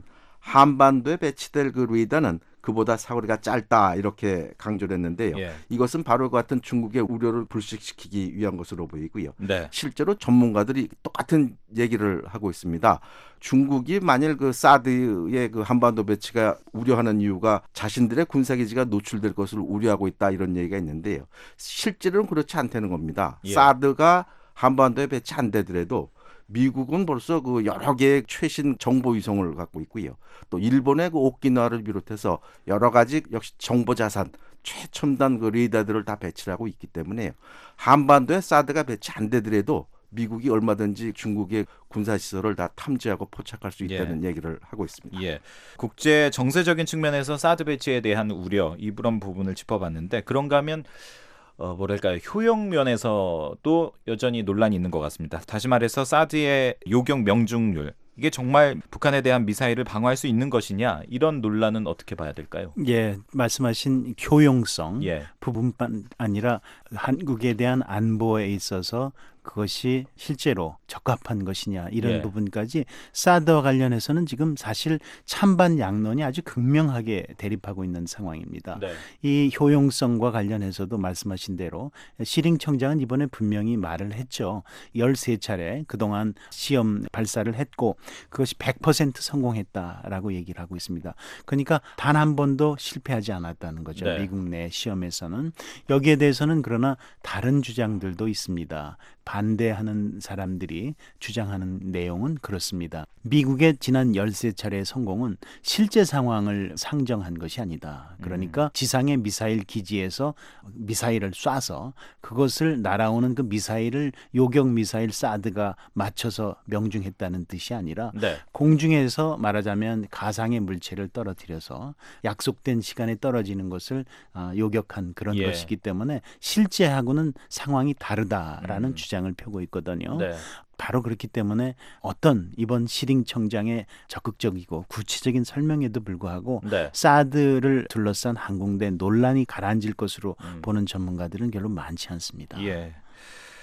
한반도에 배치될 그 레이더는 그보다 사거리가 짧다, 이렇게 강조를 했는데요. 예. 이것은 바로 그 같은 중국의 우려를 불식시키기 위한 것으로 보이고요. 네. 실제로 전문가들이 똑같은 얘기를 하고 있습니다. 중국이 만일 그 사드의 그 한반도 배치가 우려하는 이유가 자신들의 군사기지가 노출될 것을 우려하고 있다, 이런 얘기가 있는데요. 실제로는 그렇지 않다는 겁니다. 예. 사드가 한반도에 배치 안 되더라도 미국은 벌써 그 여러 개의 최신 정보 위성을 갖고 있고요. 또 일본의 그 오키나와를 비롯해서 여러 가지 역시 정보 자산, 최첨단 그 레이더들을 다 배치하고 있기 때문에 한반도에 사드가 배치 안 되더라도 미국이 얼마든지 중국의 군사시설을 다 탐지하고 포착할 수 있다는 얘기를 하고 있습니다. 예. 국제 정세적인 측면에서 사드 배치에 대한 우려, 이런 부분을 짚어봤는데 그런가 하면 뭐랄까요, 효용 면에서도 여전히 논란이 있는 것 같습니다. 다시 말해서 사드의 요격 명중률, 이게 정말 북한에 대한 미사일을 방어할 수 있는 것이냐, 이런 논란은 어떻게 봐야 될까요? 예, 말씀하신 효용성 예. 부분뿐 아니라 한국에 대한 안보에 있어서 그것이 실제로 적합한 것이냐, 이런 예. 부분까지 사드와 관련해서는 지금 사실 찬반 양론이 아주 극명하게 대립하고 있는 상황입니다. 네. 이 효용성과 관련해서도 말씀하신 대로 시링 청장은 이번에 분명히 말을 했죠. 13차례 그동안 시험 발사를 했고 그것이 100% 성공했다라고 얘기를 하고 있습니다. 그러니까 단 한 번도 실패하지 않았다는 거죠. 네. 미국 내 시험에서는. 여기에 대해서는 그러나 다른 주장들도 있습니다. 반대하는 사람들이 주장하는 내용은 그렇습니다. 미국의 지난 13차례의 성공은 실제 상황을 상정한 것이 아니다. 그러니까 지상의 미사일 기지에서 미사일을 쏴서 그것을 날아오는 그 미사일을 요격 미사일 사드가 맞춰서 명중했다는 뜻이 아니라 네. 공중에서 말하자면 가상의 물체를 떨어뜨려서 약속된 시간에 떨어지는 것을 요격한 그런 예. 것이기 때문에 실제하고는 상황이 다르다라는 주장을 펴고 있거든요. 네. 바로 그렇기 때문에 어떤 이번 시링 청장의 적극적이고 구체적인 설명에도 불구하고 네. 사드를 둘러싼 한국 내 논란이 가라앉을 것으로 보는 전문가들은 별로 많지 않습니다. 예.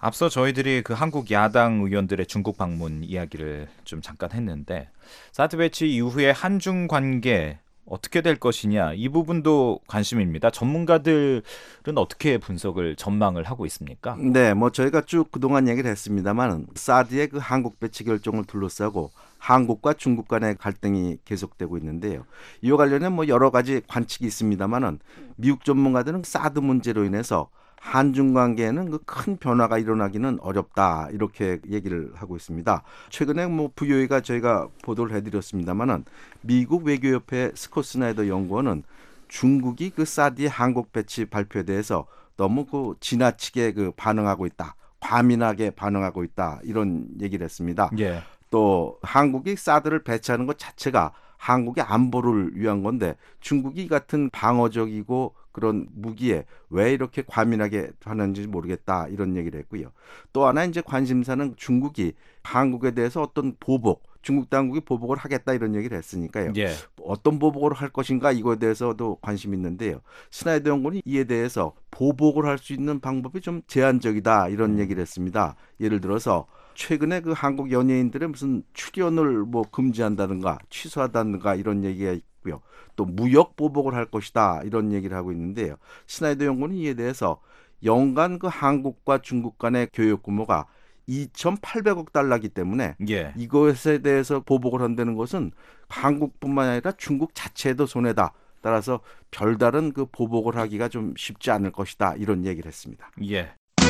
앞서 저희들이 그 한국 야당 의원들의 중국 방문 이야기를 좀 잠깐 했는데 사드 배치 이후에 한중 관계 어떻게 될 것이냐 이 부분도 관심입니다. 전문가들은 어떻게 분석을 전망을 하고 있습니까? 네, 뭐 저희가 쭉 그동안 얘기를 했습니다만 사드의 그 한국 배치 결정을 둘러싸고 한국과 중국 간의 갈등이 계속되고 있는데요. 이와 관련해 뭐 여러 가지 관측이 있습니다만은 미국 전문가들은 사드 문제로 인해서 한중 관계에는 그 큰 변화가 일어나기는 어렵다 이렇게 얘기를 하고 있습니다. 최근에 뭐 VOA가 저희가 보도를 해드렸습니다만은 미국 외교협회 스콧 스나이더 연구원은 중국이 그 사드의 한국 배치 발표에 대해서 너무 그 지나치게 그 반응하고 있다, 과민하게 반응하고 있다 이런 얘기를 했습니다. 예. 또 한국이 사드를 배치하는 것 자체가 한국의 안보를 위한 건데 중국이 같은 방어적이고 그런 무기에 왜 이렇게 과민하게 하는지 모르겠다 이런 얘기를 했고요. 또 하나 이제 관심사는 중국이 한국에 대해서 어떤 보복, 중국 당국이 보복을 하겠다 이런 얘기를 했으니까요. 예. 어떤 보복을 할 것인가 이거에 대해서도 관심이 있는데요. 스나이더 연구원이 이에 대해서 보복을 할 수 있는 방법이 좀 제한적이다 이런 얘기를 했습니다. 예를 들어서 최근에 그 한국 연예인들의 무슨 출연을 뭐 금지한다든가 취소한다든가 이런 얘기가 있고요. 또 무역 보복을 할 것이다 이런 얘기를 하고 있는데요. 스나이더 연구원은 이에 대해서 연간 그 한국과 중국 간의 교역 규모가 2,800억 달러이기 때문에 예. 이것에 대해서 보복을 한다는 것은 한국뿐만 아니라 중국 자체에도 손해다. 따라서 별다른 그 보복을 하기가 좀 쉽지 않을 것이다 이런 얘기를 했습니다. 예.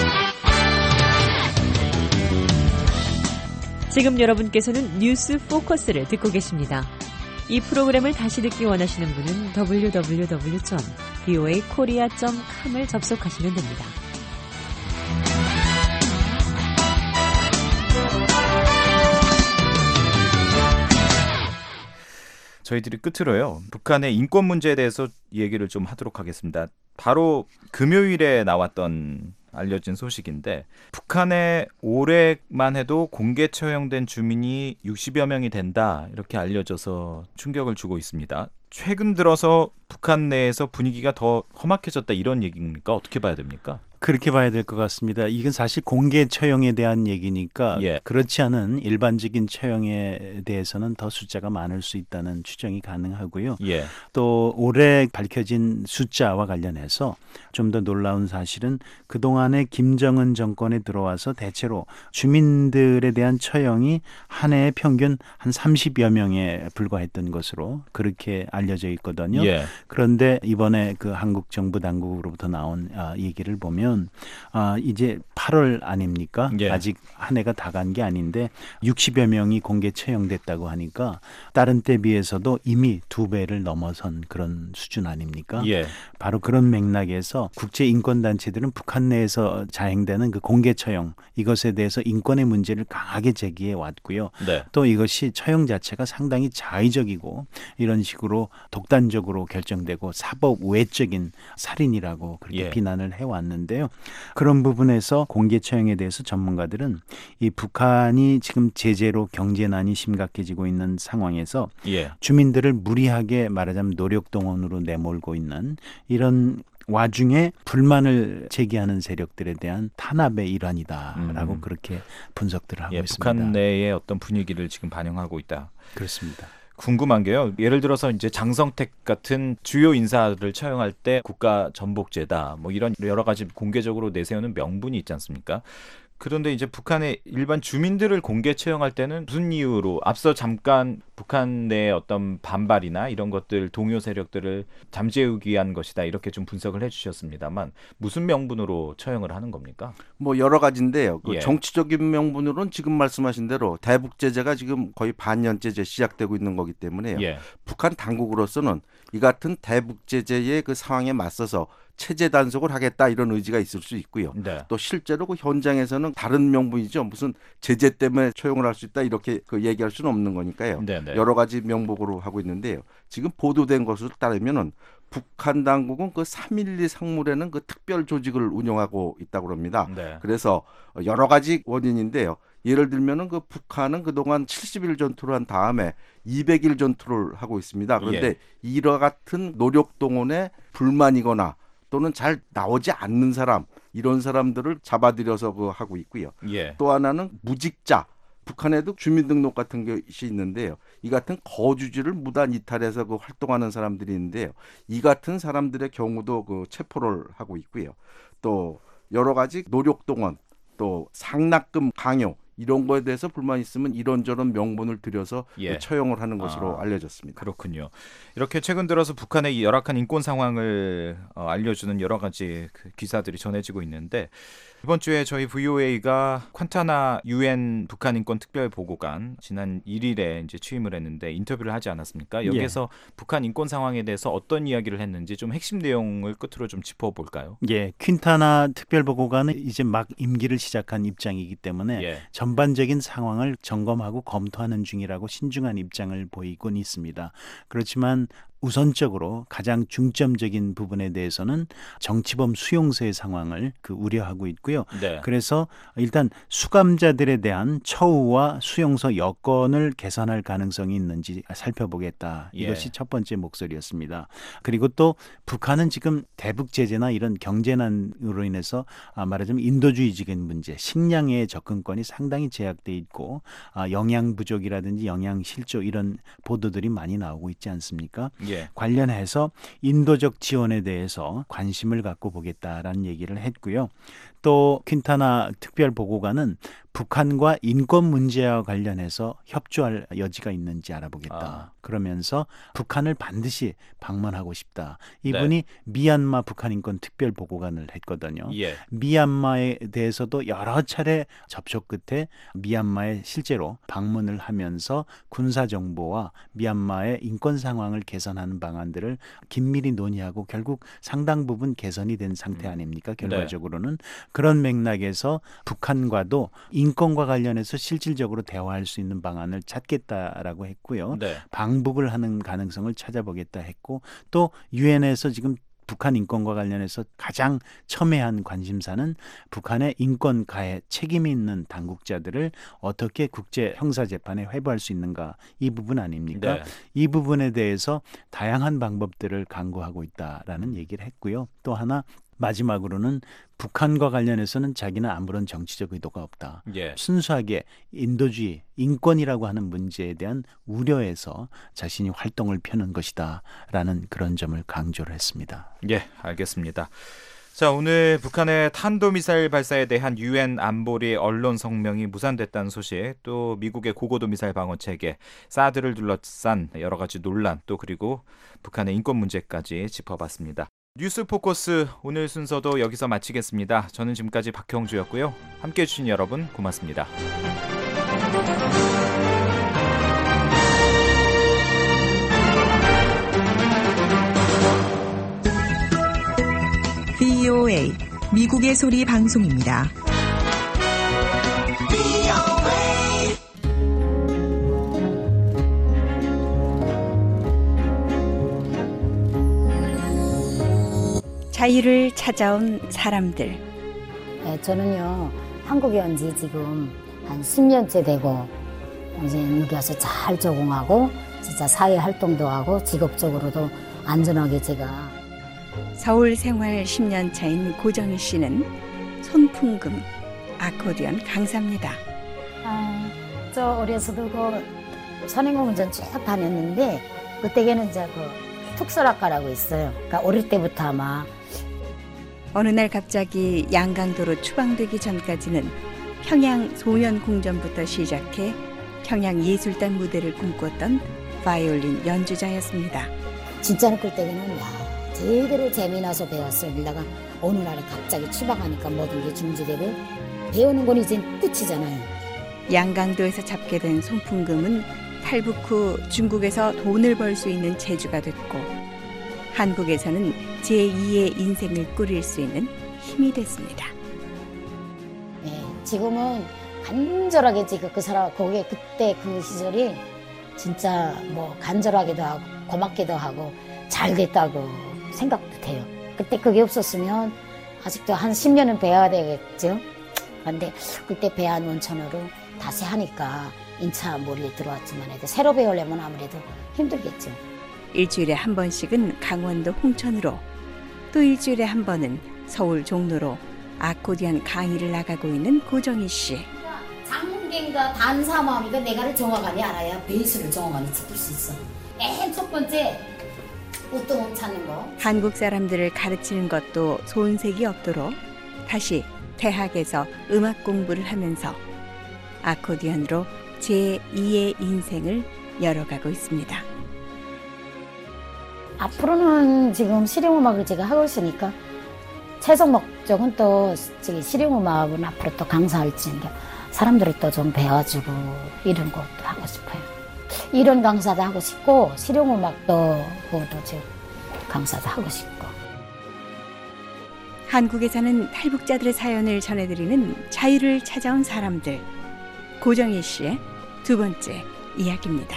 지금 여러분께서는 뉴스 포커스를 듣고 계십니다. 이 프로그램을 다시 듣기 원하시는 분은 www.voakorea.com을 접속하시면 됩니다. 저희들이 끝으로요. 북한의 인권 문제에 대해서 얘기를 좀 하도록 하겠습니다. 바로 금요일에 나왔던 알려진 소식인데 북한에 올해만 해도 공개 처형된 주민이 60여 명이 된다 이렇게 알려져서 충격을 주고 있습니다. 최근 들어서 북한 내에서 분위기가 더 험악해졌다 이런 얘기입니까? 어떻게 봐야 됩니까? 그렇게 봐야 될 것 같습니다. 이건 사실 공개 처형에 대한 얘기니까 예. 그렇지 않은 일반적인 처형에 대해서는 더 숫자가 많을 수 있다는 추정이 가능하고요. 예. 또 올해 밝혀진 숫자와 관련해서 좀 더 놀라운 사실은 그동안에 김정은 정권에 들어와서 대체로 주민들에 대한 처형이 한 해에 평균 한 30여 명에 불과했던 것으로 그렇게 알려져 있거든요. 예. 그런데 이번에 그 한국 정부 당국으로부터 나온 얘기를 보면 이제 8월 아닙니까? 예. 아직 한 해가 다 간 게 아닌데 60여 명이 공개 처형됐다고 하니까 다른 때 비해서도 이미 2배를 넘어선 그런 수준 아닙니까? 예. 바로 그런 맥락에서 국제인권단체들은 북한 내에서 자행되는 그 공개 처형 이것에 대해서 인권의 문제를 강하게 제기해 왔고요. 네. 또 이것이 처형 자체가 상당히 자의적이고 이런 식으로 독단적으로 결정되고 사법 외적인 살인이라고 그렇게 예. 비난을 해왔는데요. 그런 부분에서 공개 처형에 대해서 전문가들은 이 북한이 지금 제재로 경제난이 심각해지고 있는 상황에서 예. 주민들을 무리하게 말하자면 노력동원으로 내몰고 있는 이런 와중에 불만을 제기하는 세력들에 대한 탄압의 일환이다라고 그렇게 분석들을 하고 예, 있습니다. 북한 내의 어떤 분위기를 지금 반영하고 있다. 그렇습니다. 궁금한 게요. 예를 들어서 이제 장성택 같은 주요 인사를 처형할 때 국가 전복죄다. 뭐 이런 여러 가지 공개적으로 내세우는 명분이 있지 않습니까? 그런데 이제 북한의 일반 주민들을 공개 처형할 때는 무슨 이유로 앞서 잠깐 북한 내의 어떤 반발이나 이런 것들 동요 세력들을 잠재우기 위한 것이다 이렇게 좀 분석을 해주셨습니다만 무슨 명분으로 처형을 하는 겁니까? 뭐 여러 가지인데요. 그 예. 정치적인 명분으로는 지금 말씀하신 대로 대북 제재가 지금 거의 반년째 이제 시작되고 있는 거기 때문에요. 예. 북한 당국으로서는 이 같은 대북 제재의 그 상황에 맞서서 체제 단속을 하겠다 이런 의지가 있을 수 있고요. 네. 또 실제로 그 현장에서는 다른 명분이죠. 무슨 제재 때문에 처형을 할 수 있다 이렇게 그 얘기할 수는 없는 거니까요. 네네. 여러 가지 명목으로 하고 있는데요. 지금 보도된 것을 따르면은 북한 당국은 그 3.12 상물에는 그 특별 조직을 운영하고 있다고 합니다. 네. 그래서 여러 가지 원인인데요. 예를 들면은 그 북한은 그동안 70일 전투를 한 다음에 200일 전투를 하고 있습니다. 그런데 예. 이와 같은 노력 동원에 불만이거나 또는 잘 나오지 않는 사람 이런 사람들을 잡아들여서 하고 있고요. 예. 또 하나는 무직자. 북한에도 주민등록 같은 것이 있는데요. 이 같은 거주지를 무단 이탈해서 활동하는 사람들이 있는데요. 이 같은 사람들의 경우도 체포를 하고 있고요. 또 여러 가지 노력동원, 또 상납금 강요 이런 거에 대해서 불만 있으면 이런저런 명분을 들여서 예. 처형을 하는 것으로 알려졌습니다. 그렇군요. 이렇게 최근 들어서 북한의 열악한 인권 상황을 알려주는 여러 가지 기사들이 전해지고 있는데 이번 주에 저희 VOA가 콴타나 UN 북한 인권 특별 보고관 지난 1일에 이제 취임을 했는데 인터뷰를 하지 않았습니까? 여기서 북한 인권 상황에 대해서 어떤 이야기를 했는지 좀 핵심 내용을 끝으로 좀 짚어볼까요? 예, 퀸타나 특별 보고관은 이제 막 임기를 시작한 입장이기 때문에 예. 전반적인 상황을 점검하고 검토하는 중이라고 신중한 입장을 보이곤 있습니다. 그렇지만 우선적으로 가장 중점적인 부분에 대해서는 정치범 수용소의 상황을 우려하고 있고요. 네. 그래서 일단 수감자들에 대한 처우와 수용소 여건을 개선할 가능성이 있는지 살펴보겠다. 이것이 첫 번째 목소리였습니다. 그리고 또 북한은 지금 대북 제재나 이런 경제난으로 인해서 말하자면 인도주의적인 문제, 식량의 접근권이 상당히 제약돼 있고 영양 부족이라든지 영양 실조 이런 보도들이 많이 나오고 있지 않습니까? 예. 관련해서 인도적 지원에 대해서 관심을 갖고 보겠다라는 얘기를 했고요. 또 퀸타나 특별보고관은 북한과 인권 문제와 관련해서 협조할 여지가 있는지 알아보겠다. 그러면서 북한을 반드시 방문하고 싶다. 이분이 미얀마 북한 인권 특별보고관을 했거든요. 예. 미얀마에 대해서도 여러 차례 접촉 끝에 미얀마에 실제로 방문을 하면서 군사정보와 미얀마의 인권 상황을 개선하는 방안들을 긴밀히 논의하고 결국 상당 부분 개선이 된 상태 아닙니까? 결과적으로는. 그런 맥락에서 북한과도 인권과 관련해서 실질적으로 대화할 수 있는 방안을 찾겠다라고 했고요. 네. 방북을 하는 가능성을 찾아보겠다 했고 또 유엔에서 지금 북한 인권과 관련해서 가장 첨예한 관심사는 북한의 인권 가해 책임이 있는 당국자들을 어떻게 국제 형사재판에 회부할 수 있는가 이 부분 아닙니까? 네. 이 부분에 대해서 다양한 방법들을 강구하고 있다라는 얘기를 했고요. 또 하나 마지막으로는 북한과 관련해서는 자기는 아무런 정치적 의도가 없다. 예. 순수하게 인도주의, 인권이라고 하는 문제에 대한 우려에서 자신이 활동을 펴는 것이다 라는 그런 점을 강조를 했습니다. 예, 알겠습니다. 자, 오늘 북한의 탄도미사일 발사에 대한 유엔 안보리 언론 성명이 무산됐다는 소식, 또 미국의 고고도 미사일 방어 체계, 사드를 둘러싼 여러 가지 논란, 또 그리고 북한의 인권 문제까지 짚어봤습니다. 뉴스 포커스 오늘 순서도 여기서 마치겠습니다. 저는 지금까지 박형주였고요. 함께해 주신 여러분 고맙습니다. VOA 미국의 소리 방송입니다. 자유를 찾아온 사람들. 네, 저는요 한국에 온 지 지금 한 10년째 되고 이제 여기 와서 잘 적응하고 진짜 사회 활동도 하고 직업적으로도 안전하게 제가 서울 생활 10년 차인 고정희 씨는 손풍금, 아코디언 강사입니다. 저 어려서도 그 선행공전 쭉 다녔는데 그때에는 이제 그 특설학과라고 있어요. 그러니까 어릴 때부터 아마 어느 날 갑자기 양강도로 추방되기 전까지는 평양 소년공전부터 시작해 평양 예술단 무대를 꿈꿨던 바이올린 연주자였습니다. 진짜는 그때는 제대로 재미나서 배웠어요. 그러다가 어느 날에 갑자기 추방하니까 모든 게 중지되고 배우는 건 이제 끝이잖아요. 양강도에서 잡게 된 손풍금은 탈북 후 중국에서 돈을 벌 수 있는 재주가 됐고 한국에서는 제2의 인생을 꾸릴 수 있는 힘이 됐습니다. 네, 지금은 간절하게 지금 그 사람 거기에 그때 그 시절이 진짜 뭐 간절하기도 하고 고맙기도 하고 잘 됐다고 생각도 돼요. 그때 그게 없었으면 아직도 한 10년은 배워야 되겠죠. 그런데 그때 배안 원천으로 다시 하니까 인차 몰이에 들어왔지만 해도 새로 배우려면 아무래도 힘들겠죠. 일주일에 한 번씩은 강원도 홍천으로, 또 일주일에 한 번은 서울 종로로 아코디언 강의를 나가고 있는 고정희 씨. 장문계인가 단사마음이가 내가를 정확하게 알아야 베이스를 정확하게 짚을 수 있어. 맨 첫 번째 우뚱 찾는 거. 한국 사람들을 가르치는 것도 손색이 없도록 다시 대학에서 음악 공부를 하면서 아코디언으로 제2의 인생을 열어가고 있습니다. 앞으로는 지금 실용음악을 제가 하고 있으니까 최종 목적은 또 실용음악은 앞으로 또 강사할지인데 사람들이 또 좀 배워주고 이런 것도 하고 싶어요. 이런 강사도 하고 싶고 실용음악도 그것도 지금 강사도 하고 싶고. 한국에 사는 탈북자들의 사연을 전해드리는 자유를 찾아온 사람들. 고정희 씨의 두 번째 이야기입니다.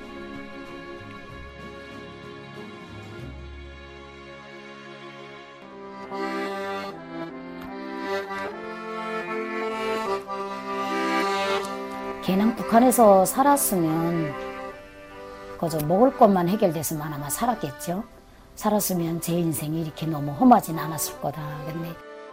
걔는 북한에서 살았으면 그저 먹을 것만 해결됐으면 아마 살았겠죠. 살았으면 제 인생이 이렇게 너무 험하진 않았을 거다. 근데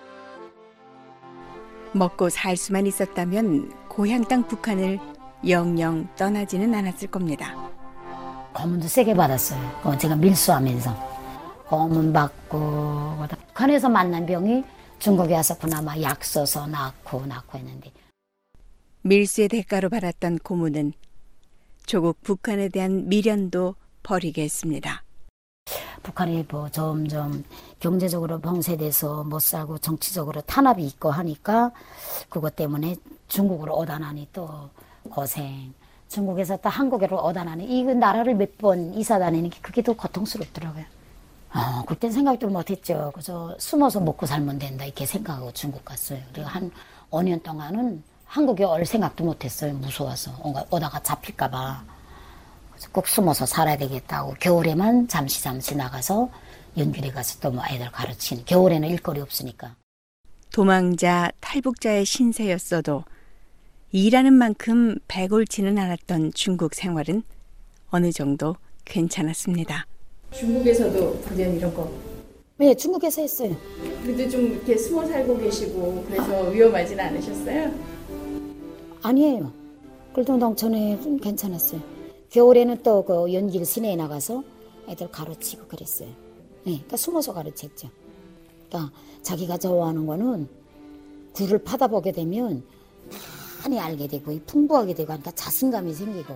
먹고 살 수만 있었다면 고향 땅 북한을 영영 떠나지는 않았을 겁니다. 고문도 세게 받았어요. 제가 밀수하면서 고문 받고 북한에서 만난 병이 중국에 와서 그나마 약 써서 낳고 했는데 밀수의 대가로 받았던 고문은 조국 북한에 대한 미련도 버리게 했습니다. 북한이 뭐 점점 경제적으로 봉쇄돼서 못 살고 정치적으로 탄압이 있고 하니까 그것 때문에 중국으로 오다나니 또 고생. 중국에서 또 한국으로 오다나니 이 나라를 몇 번 이사 다니는 게 그게 더 고통스럽더라고요. 그땐 생각도 못했죠. 그래서 숨어서 먹고 살면 된다 이렇게 생각하고 중국 갔어요. 그리고 한 5년 동안은 한국에 올 생각도 못했어요. 무서워서 오다가 잡힐까봐. 꼭 숨어서 살아야 되겠다고 겨울에만 잠시 나가서 연길에 가서 또 뭐 애들 가르치는. 겨울에는 일거리 없으니까. 도망자 탈북자의 신세였어도 일하는 만큼 배골치는 않았던 중국 생활은 어느 정도 괜찮았습니다. 중국에서도 부전 이런 거? 네, 중국에서 했어요. 그래도 좀 이렇게 숨어 살고 계시고 그래서 위험하지는 않으셨어요? 아니에요. 그래도 농촌에 좀 괜찮았어요. 겨울에는 또 그 연길 시내에 나가서 애들 가르치고 그랬어요. 네, 그러니까 숨어서 가르쳤죠. 그러니까 자기가 좋아하는 거는 굴을 파다 보게 되면 많이 알게 되고 풍부하게 되고 하니까 자신감이 생기고.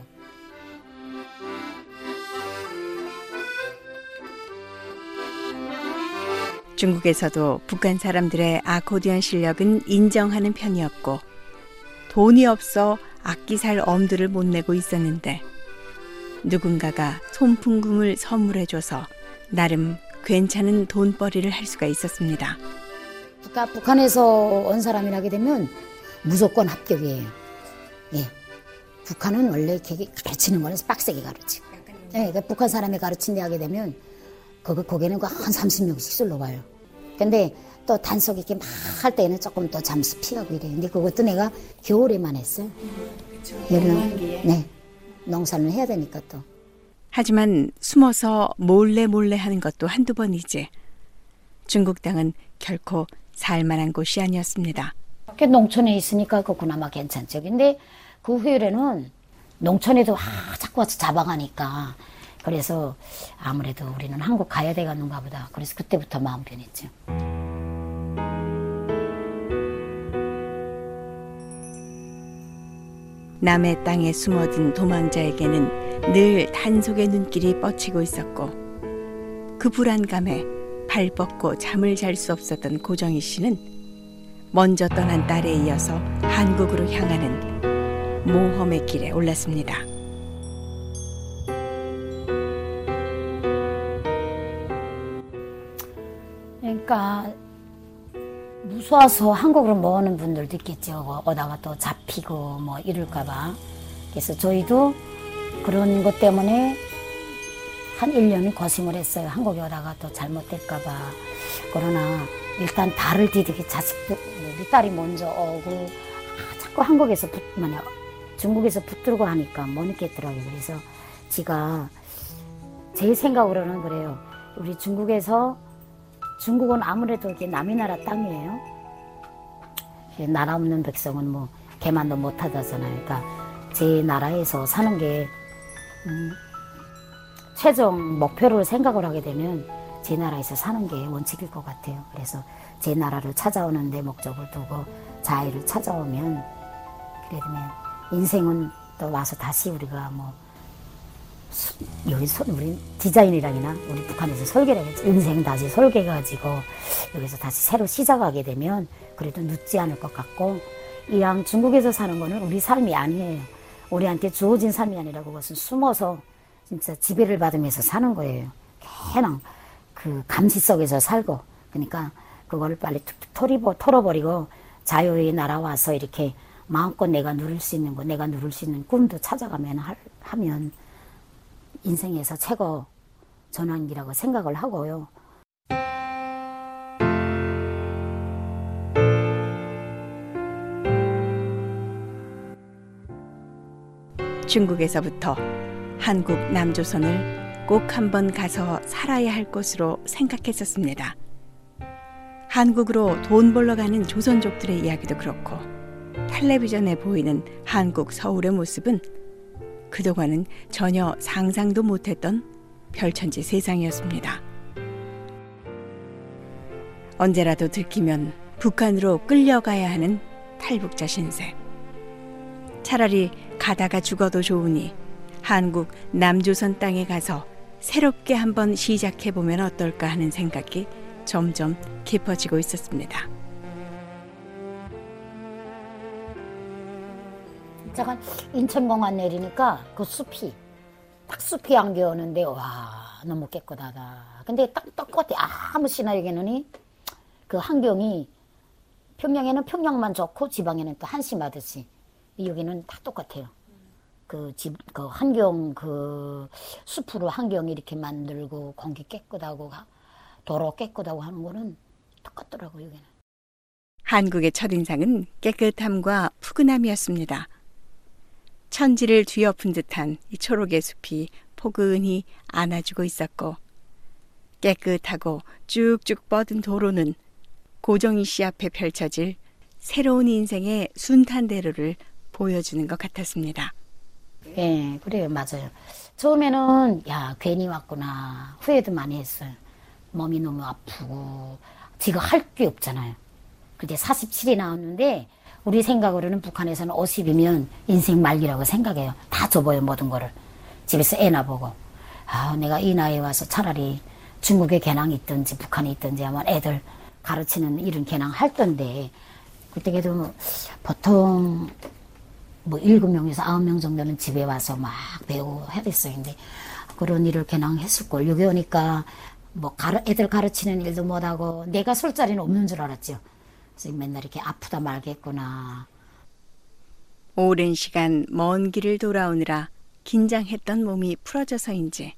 중국에서도 북한 사람들의 아코디언 실력은 인정하는 편이었고 돈이 없어 악기 살 엄두를 못 내고 있었는데 누군가가 손풍금을 선물해줘서 나름 괜찮은 돈벌이를 할 수가 있었습니다. 북한에서 온 사람이라게 되면 무조건 합격이에요. 예. 북한은 원래 가르치는 거는 빡세게 가르치고. 예, 그러니까 북한 사람이 가르친다 하게 되면 거기는 한 30명씩 쓸러 가요. 근데 또 단속 있게 막 할 때는 조금 또 잠시 피하고 이래요. 근데 그것도 내가 겨울에만 했어요. 네. 농사를 해야 되니까 또. 하지만 숨어서 몰래 하는 것도 한두 번이지. 중국 땅은 결코 살만한 곳이 아니었습니다. 농촌에 있으니까 그나마 괜찮죠. 근데 그 후에는 농촌에도 자꾸 와서 잡아가니까 그래서 아무래도 우리는 한국 가야 되겠는가 보다. 그래서 그때부터 마음 변했죠. 남의 땅에 숨어든 도망자에게는 늘 단속의 눈길이 뻗치고 있었고 그 불안감에 발 뻗고 잠을 잘 수 없었던 고정희 씨는 먼저 떠난 딸에 이어서 한국으로 향하는 모험의 길에 올랐습니다. 그러니까 무서워서 한국으로 못 오는 분들도 있겠죠. 오다가 또 잡히고 뭐 이럴까봐. 그래서 저희도 그런 것 때문에 한 1년을 고심을 했어요. 한국에 오다가 또 잘못될까봐. 그러나 일단 발을 디디게 자식들, 우리 딸이 먼저 오고 자꾸 한국에서 중국에서 붙들고 하니까 못 있겠더라고요. 그래서 제가 제 생각으로는 그래요. 우리 중국은 아무래도 이게 남의 나라 땅이에요. 나라 없는 백성은 뭐 개만도 못하다잖아요. 그러니까 제 나라에서 사는 게 최종 목표를 생각을 하게 되면 제 나라에서 사는 게 원칙일 것 같아요. 그래서 제 나라를 찾아오는 데 목적을 두고 자유를 찾아오면 그래 되면 인생은 또 와서 다시 우리가 뭐 여기서 우리 디자인이라기나 우리 북한에서 설계를 했지. 인생 다시 설계가지고 여기서 다시 새로 시작하게 되면 그래도 늦지 않을 것 같고 이랑 중국에서 사는 거는 우리 삶이 아니에요. 우리한테 주어진 삶이 아니라 그것은 숨어서 진짜 지배를 받으면서 사는 거예요. 그냥 그 감시 속에서 살고 그러니까 그거를 빨리 툭툭 털어버리고 자유의 나라 와서 이렇게 마음껏 내가 누릴 수 있는 거 내가 누릴 수 있는 꿈도 찾아가면 하면 인생에서 최고 전환기라고 생각을 하고요. 중국에서부터 한국 남조선을 꼭 한번 가서 살아야 할 곳으로 생각했었습니다. 한국으로 돈 벌러 가는 조선족들의 이야기도 그렇고 텔레비전에 보이는 한국 서울의 모습은 그동안은 전혀 상상도 못했던 별천지 세상이었습니다. 언제라도 들키면 북한으로 끌려가야 하는 탈북자 신세. 차라리 가다가 죽어도 좋으니 한국 남조선 땅에 가서 새롭게 한번 시작해보면 어떨까 하는 생각이 점점 깊어지고 있었습니다. 제가 인천공항 내리니까 그 숲이 딱 숲이 안겨오는데 와 너무 깨끗하다. 근데 딱 똑같아. 아무 시나 여기는 그 환경이 평양에는 평양만 좋고 지방에는 또 한심하듯이 여기는 다 똑같아요. 그 환경 그 숲으로 환경 이렇게 만들고 공기 깨끗하고 도로 깨끗하고 하는 거는 똑같더라고요. 여기는. 한국의 첫인상은 깨끗함과 푸근함이었습니다. 천지를 뒤엎은 듯한 이 초록의 숲이 포근히 안아주고 있었고 깨끗하고 쭉쭉 뻗은 도로는 고정희 씨 앞에 펼쳐질 새로운 인생의 순탄대로를 보여주는 것 같았습니다. 예, 그래요. 맞아요. 처음에는 야 괜히 왔구나 후회도 많이 했어요. 몸이 너무 아프고 지금 할 게 없잖아요. 그때 47이 나왔는데 우리 생각으로는 북한에서는 50이면 인생 말기라고 생각해요. 다 접어요 모든 거를. 집에서 애나 보고 내가 이 나이에 와서 차라리 중국에 개낭이 있든지 북한에 있든지 하면 애들 가르치는 이런 개낭 할 건데 그때도 보통 뭐 7명에서 9명 정도는 집에 와서 막 배우고 해야 됐어요. 근데 그런 일을 개낭했을 걸. 여기 오니까 뭐 애들 가르치는 일도 못하고 내가 설 자리는 없는 줄 알았죠. 그래서 맨날 이렇게 아프다 말겠구나. 오랜 시간 먼 길을 돌아오느라 긴장했던 몸이 풀어져서인지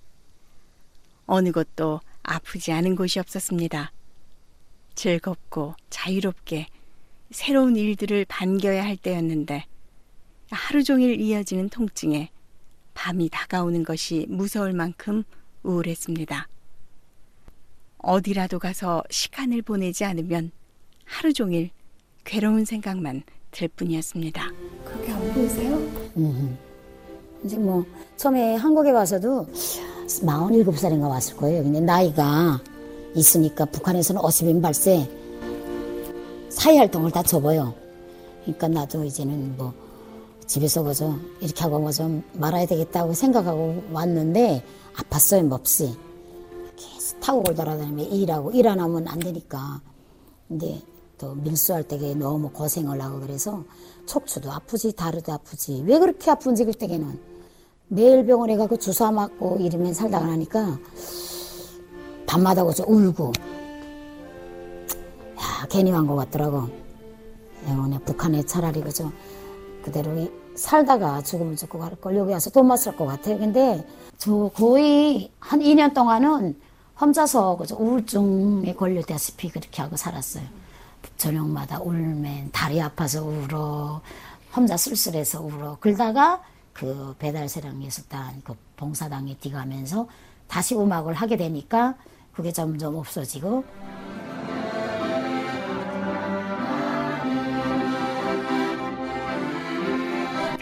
어느 곳도 아프지 않은 곳이 없었습니다. 즐겁고 자유롭게 새로운 일들을 반겨야 할 때였는데 하루 종일 이어지는 통증에 밤이 다가오는 것이 무서울 만큼 우울했습니다. 어디라도 가서 시간을 보내지 않으면 하루 종일 괴로운 생각만 들 뿐이었습니다. 그렇게 안 보이세요? 이제 뭐 처음에 한국에 와서도 47살인가 왔을 거예요. 근데 나이가 있으니까 북한에서는 50인 발세 사회활동을 다 접어요. 그러니까 나도 이제는 뭐 집에서 그저 이렇게 하고 뭐좀 말아야 되겠다고 생각하고 왔는데 아팠어요. 몹시 계속 타고 돌아다니면 일하고 일 안 하면 안 되니까. 근데 또 밀수할 때 너무 고생을 하고 그래서 척추도 아프지 다리도 아프지 왜 그렇게 아픈지 그때는 매일 병원에 가고 주사 맞고 이러면 살다가 나니까 밤마다 그저 울고 야 괜히 왔는 것 같더라고. 영원히 북한에 차라리 그저 그대로 살다가 죽으면 죽고 갈 걸 여기 와서 돈 맞을 것 같아요. 근데 저 거의 한 2년 동안은 혼자서 그저 우울증에 걸렸다시피 그렇게 하고 살았어요. 저녁마다 울면 다리 아파서 울어 혼자 쓸쓸해서 울어 그러다가 그 배달세랑예술단 그 봉사당에 뛰가면서 다시 음악을 하게 되니까 그게 점점 없어지고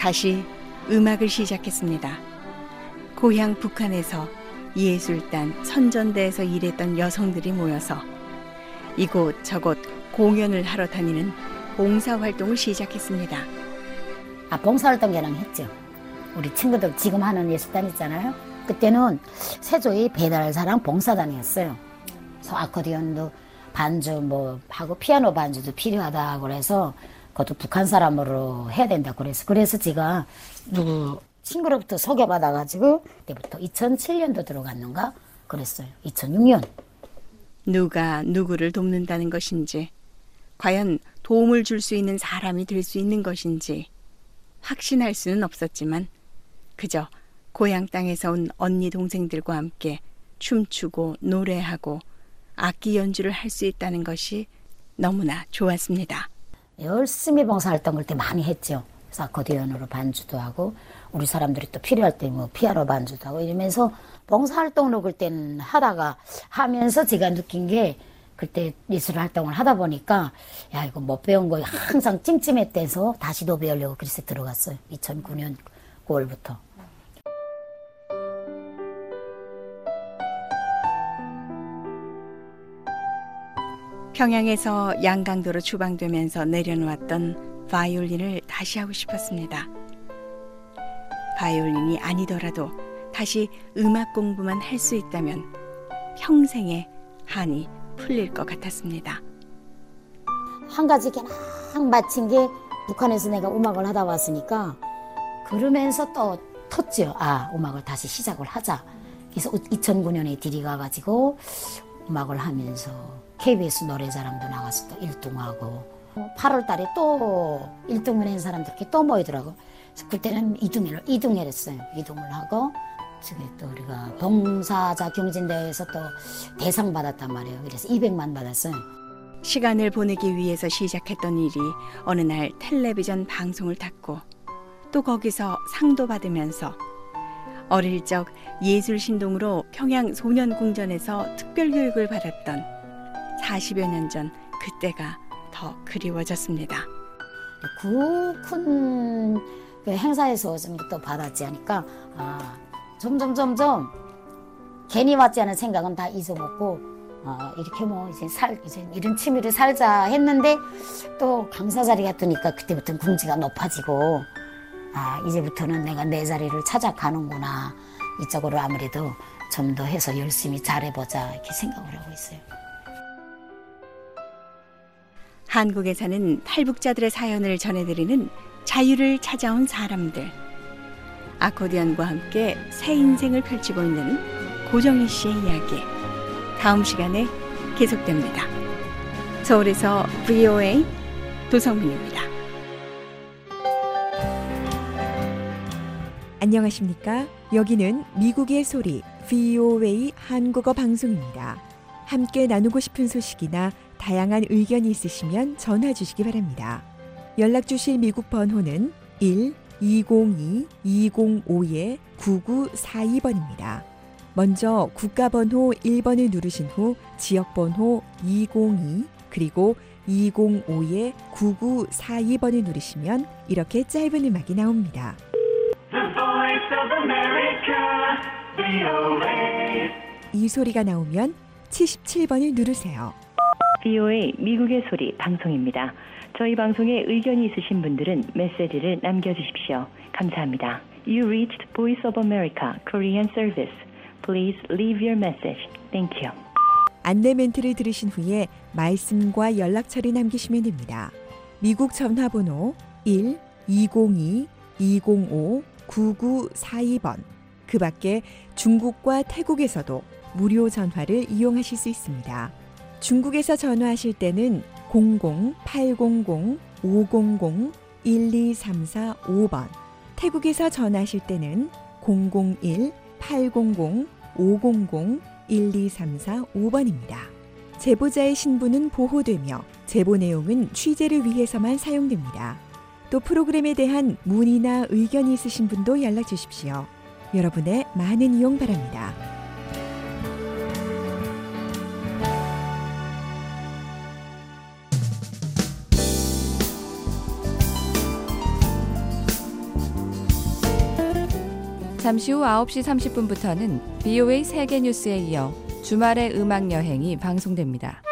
다시 음악을 시작했습니다. 고향 북한에서 예술단, 선전대에서 일했던 여성들이 모여서 이곳저곳 공연을 하러 다니는 봉사활동을 시작했습니다. 봉사활동 저랑 했죠. 우리 친구들 지금 하는 예술단 있잖아요. 그때는 세조의 배달사랑 봉사단이었어요. 그래서 아코디언도 반주 뭐 하고 피아노 반주도 필요하다 그래서 그것도 북한 사람으로 해야 된다 그래서 제가 누구 친구로부터 소개받아가지고 그때부터 2007년도 들어갔는가 그랬어요. 2006년. 누가 누구를 돕는다는 것인지, 과연 도움을 줄 수 있는 사람이 될 수 있는 것인지 확신할 수는 없었지만 그저 고향 땅에서 온 언니 동생들과 함께 춤추고 노래하고 악기 연주를 할 수 있다는 것이 너무나 좋았습니다. 열심히 봉사활동을 때 많이 했죠. 그래서 아코디언으로 반주도 하고 우리 사람들이 또 필요할 때 뭐 피아노 반주도 하고 이러면서 봉사활동을 그때는 하면서 제가 느낀 게 그때 예술활동을 하다 보니까 야 이거 못 배운 거 항상 찜찜했대서 다시 더 배우려고 그래서 들어갔어요. 2009년 9월부터. 평양에서 양강도로 추방되면서 내려놓았던 바이올린을 다시 하고 싶었습니다. 바이올린이 아니더라도 다시 음악 공부만 할 수 있다면 평생의 한이 풀릴 것 같았습니다. 한 가지 그냥 마친 게 북한에서 내가 음악을 하다 왔으니까 그러면서 또 텄죠. 음악을 다시 시작을 하자. 그래서 2009년에 들이가가지고 음악을 하면서 KBS 노래자랑도 나가서 또 1등하고 8월 달에 또 1등을 한 사람들이 또 모이더라고. 그래서 그때는 2등을 했어요. 2등을 하고 저기 또 우리가 봉사자 경진대회에서 또 대상 받았단 말이에요. 그래서 200만 받았어요. 시간을 보내기 위해서 시작했던 일이 어느 날 텔레비전 방송을 탔고 또 거기서 상도 받으면서 어릴 적 예술신동으로 평양 소년궁전에서 특별교육을 받았던 40여 년 전 그때가 더 그리워졌습니다. 큰 행사에서 좀 또 받았지 하니까 점점 괜히 왔지 않은 생각은 다 잊어먹고 이렇게 뭐 이제 이런 취미를 살자 했는데 또 강사 자리가 뜨니까 그때부터는 궁지가 높아지고 이제부터는 내가 내 자리를 찾아가는구나. 이쪽으로 아무래도 좀 더 해서 열심히 잘해보자 이렇게 생각을 하고 있어요. 한국에 사는 탈북자들의 사연을 전해드리는 자유를 찾아온 사람들. 아코디언과 함께 새 인생을 펼치고 있는 고정희 씨의 이야기. 다음 시간에 계속됩니다. 서울에서 VOA 도성민입니다. 안녕하십니까? 여기는 미국의 소리 VOA 한국어 방송입니다. 함께 나누고 싶은 소식이나 다양한 의견이 있으시면 전화 주시기 바랍니다. 연락 주실 미국 번호는 1-202-205-9942번입니다. 먼저 국가번호 1번을 누르신 후 지역번호 202 그리고 205-9942번을 누르시면 이렇게 짧은 음악이 나옵니다. 이 소리가 나오면 77번을 누르세요. VOA 미국의 소리 방송입니다. 저희 방송에 의견이 있으신 분들은 메시지를 남겨주십시오. 감사합니다. You reached Voice of America Korean Service. Please leave your message. Thank you. 안내 멘트를 들으신 후에 말씀과 연락처를 남기시면 됩니다. 미국 전화번호 1-202-205-9942번. 그 밖에 중국과 태국에서도 무료 전화를 이용하실 수 있습니다. 중국에서 전화하실 때는 00-800-500-1234-5번, 태국에서 전화하실 때는 001-800-500-1234-5번입니다. 제보자의 신분은 보호되며 제보 내용은 취재를 위해서만 사용됩니다. 또 프로그램에 대한 문의나 의견이 있으신 분도 연락 주십시오. 여러분의 많은 이용 바랍니다. 잠시 후 9시 30분부터는 BOA 세계뉴스에 이어 주말의 음악여행이 방송됩니다.